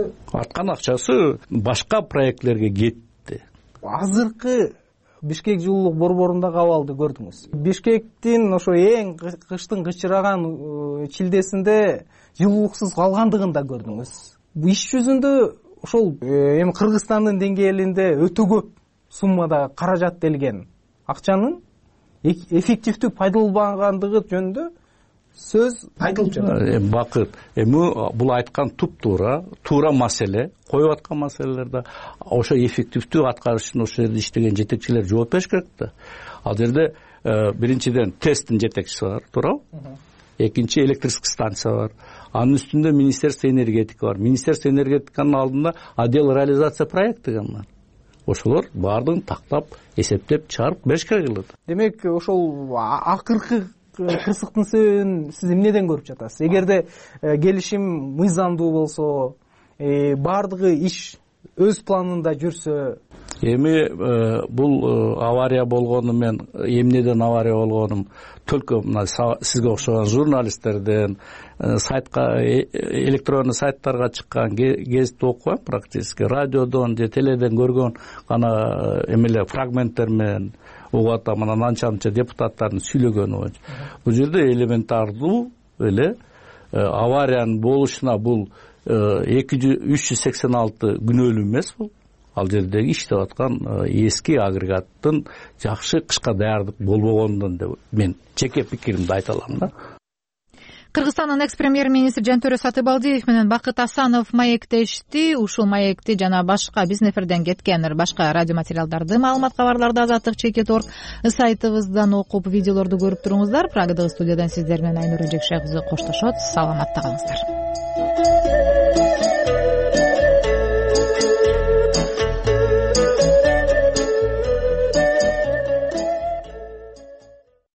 акчасы башка проектлерге кетти. Азыркы Бишкек жылуулук борборундагы абалды көрдүңүз. Бишкектин ошо эң кыштын кычыраган чилдесинде жылуулуксуз калгандыгын да көрдүңүз. Иш жүзүндө ошол эми Кыргызстандын деңгээлинде өтө көп суммада каражат делген акчанын эффективдүү пайдаланбагандыгы жөнүндө сөз айтылып жатат. Бакыт, бул айткан туура маселе, коюп аткан маселелер да ошо эффективдүү аткарыш үчүн ошол жерде иштеген жетекчилер жооп бериш керек да. Ал жерде биринчиден тесттин жетекчиси бар, туурабы? Экинчи электрический станция бар. Анын үстүндө Министерство энергетика бар. Министерство энергетиканын алдында отдел реализация проект деген бар. Ошолор баардыгын тактап, эсептеп чыгарып бериш керек. Демек, ошол акыркы кырсыктын себебин сиз эмнеден көрүп жатасыз? Эгерде келишим мыйзамдуу болсо, баардыгы иш өз планында жүрсө, эми бул авария болгону, мен эмнеден авария болгонум только мына сизге окшогон журналисттерден, сайтка, электронный сайттарга чыккан гезитти окугам, практически радиодон же теледен көргөн гана эмелер фрагменттер менен угуп атам, анан анча депутаттардын сүйлөгөнү боюнча. Бул жерде элементардуу эле авариянын болушуна бул 386 күнөөлүү эмес бул. Ал жердеги иштеп аткан эски агрегаттын жакшы кышка даярдык болбогондон деп мен жеке пикиримди айта алам да. Кыргызстандын экс-премьер-министри Жантөрө Сатыбалдиев менен Бакыт Асанов маектешти. Ушул маекти жана башка биздин эфирден кеткен башка радио материалдарды, маалымат кабарларды Азаттык /org сайтыбыздан окуп, видеолорду көрүп туруңуздар. Прагадагы студиядан сиздер менен Айнура Жекше кызы коштошот. Саламатта калыңыздар.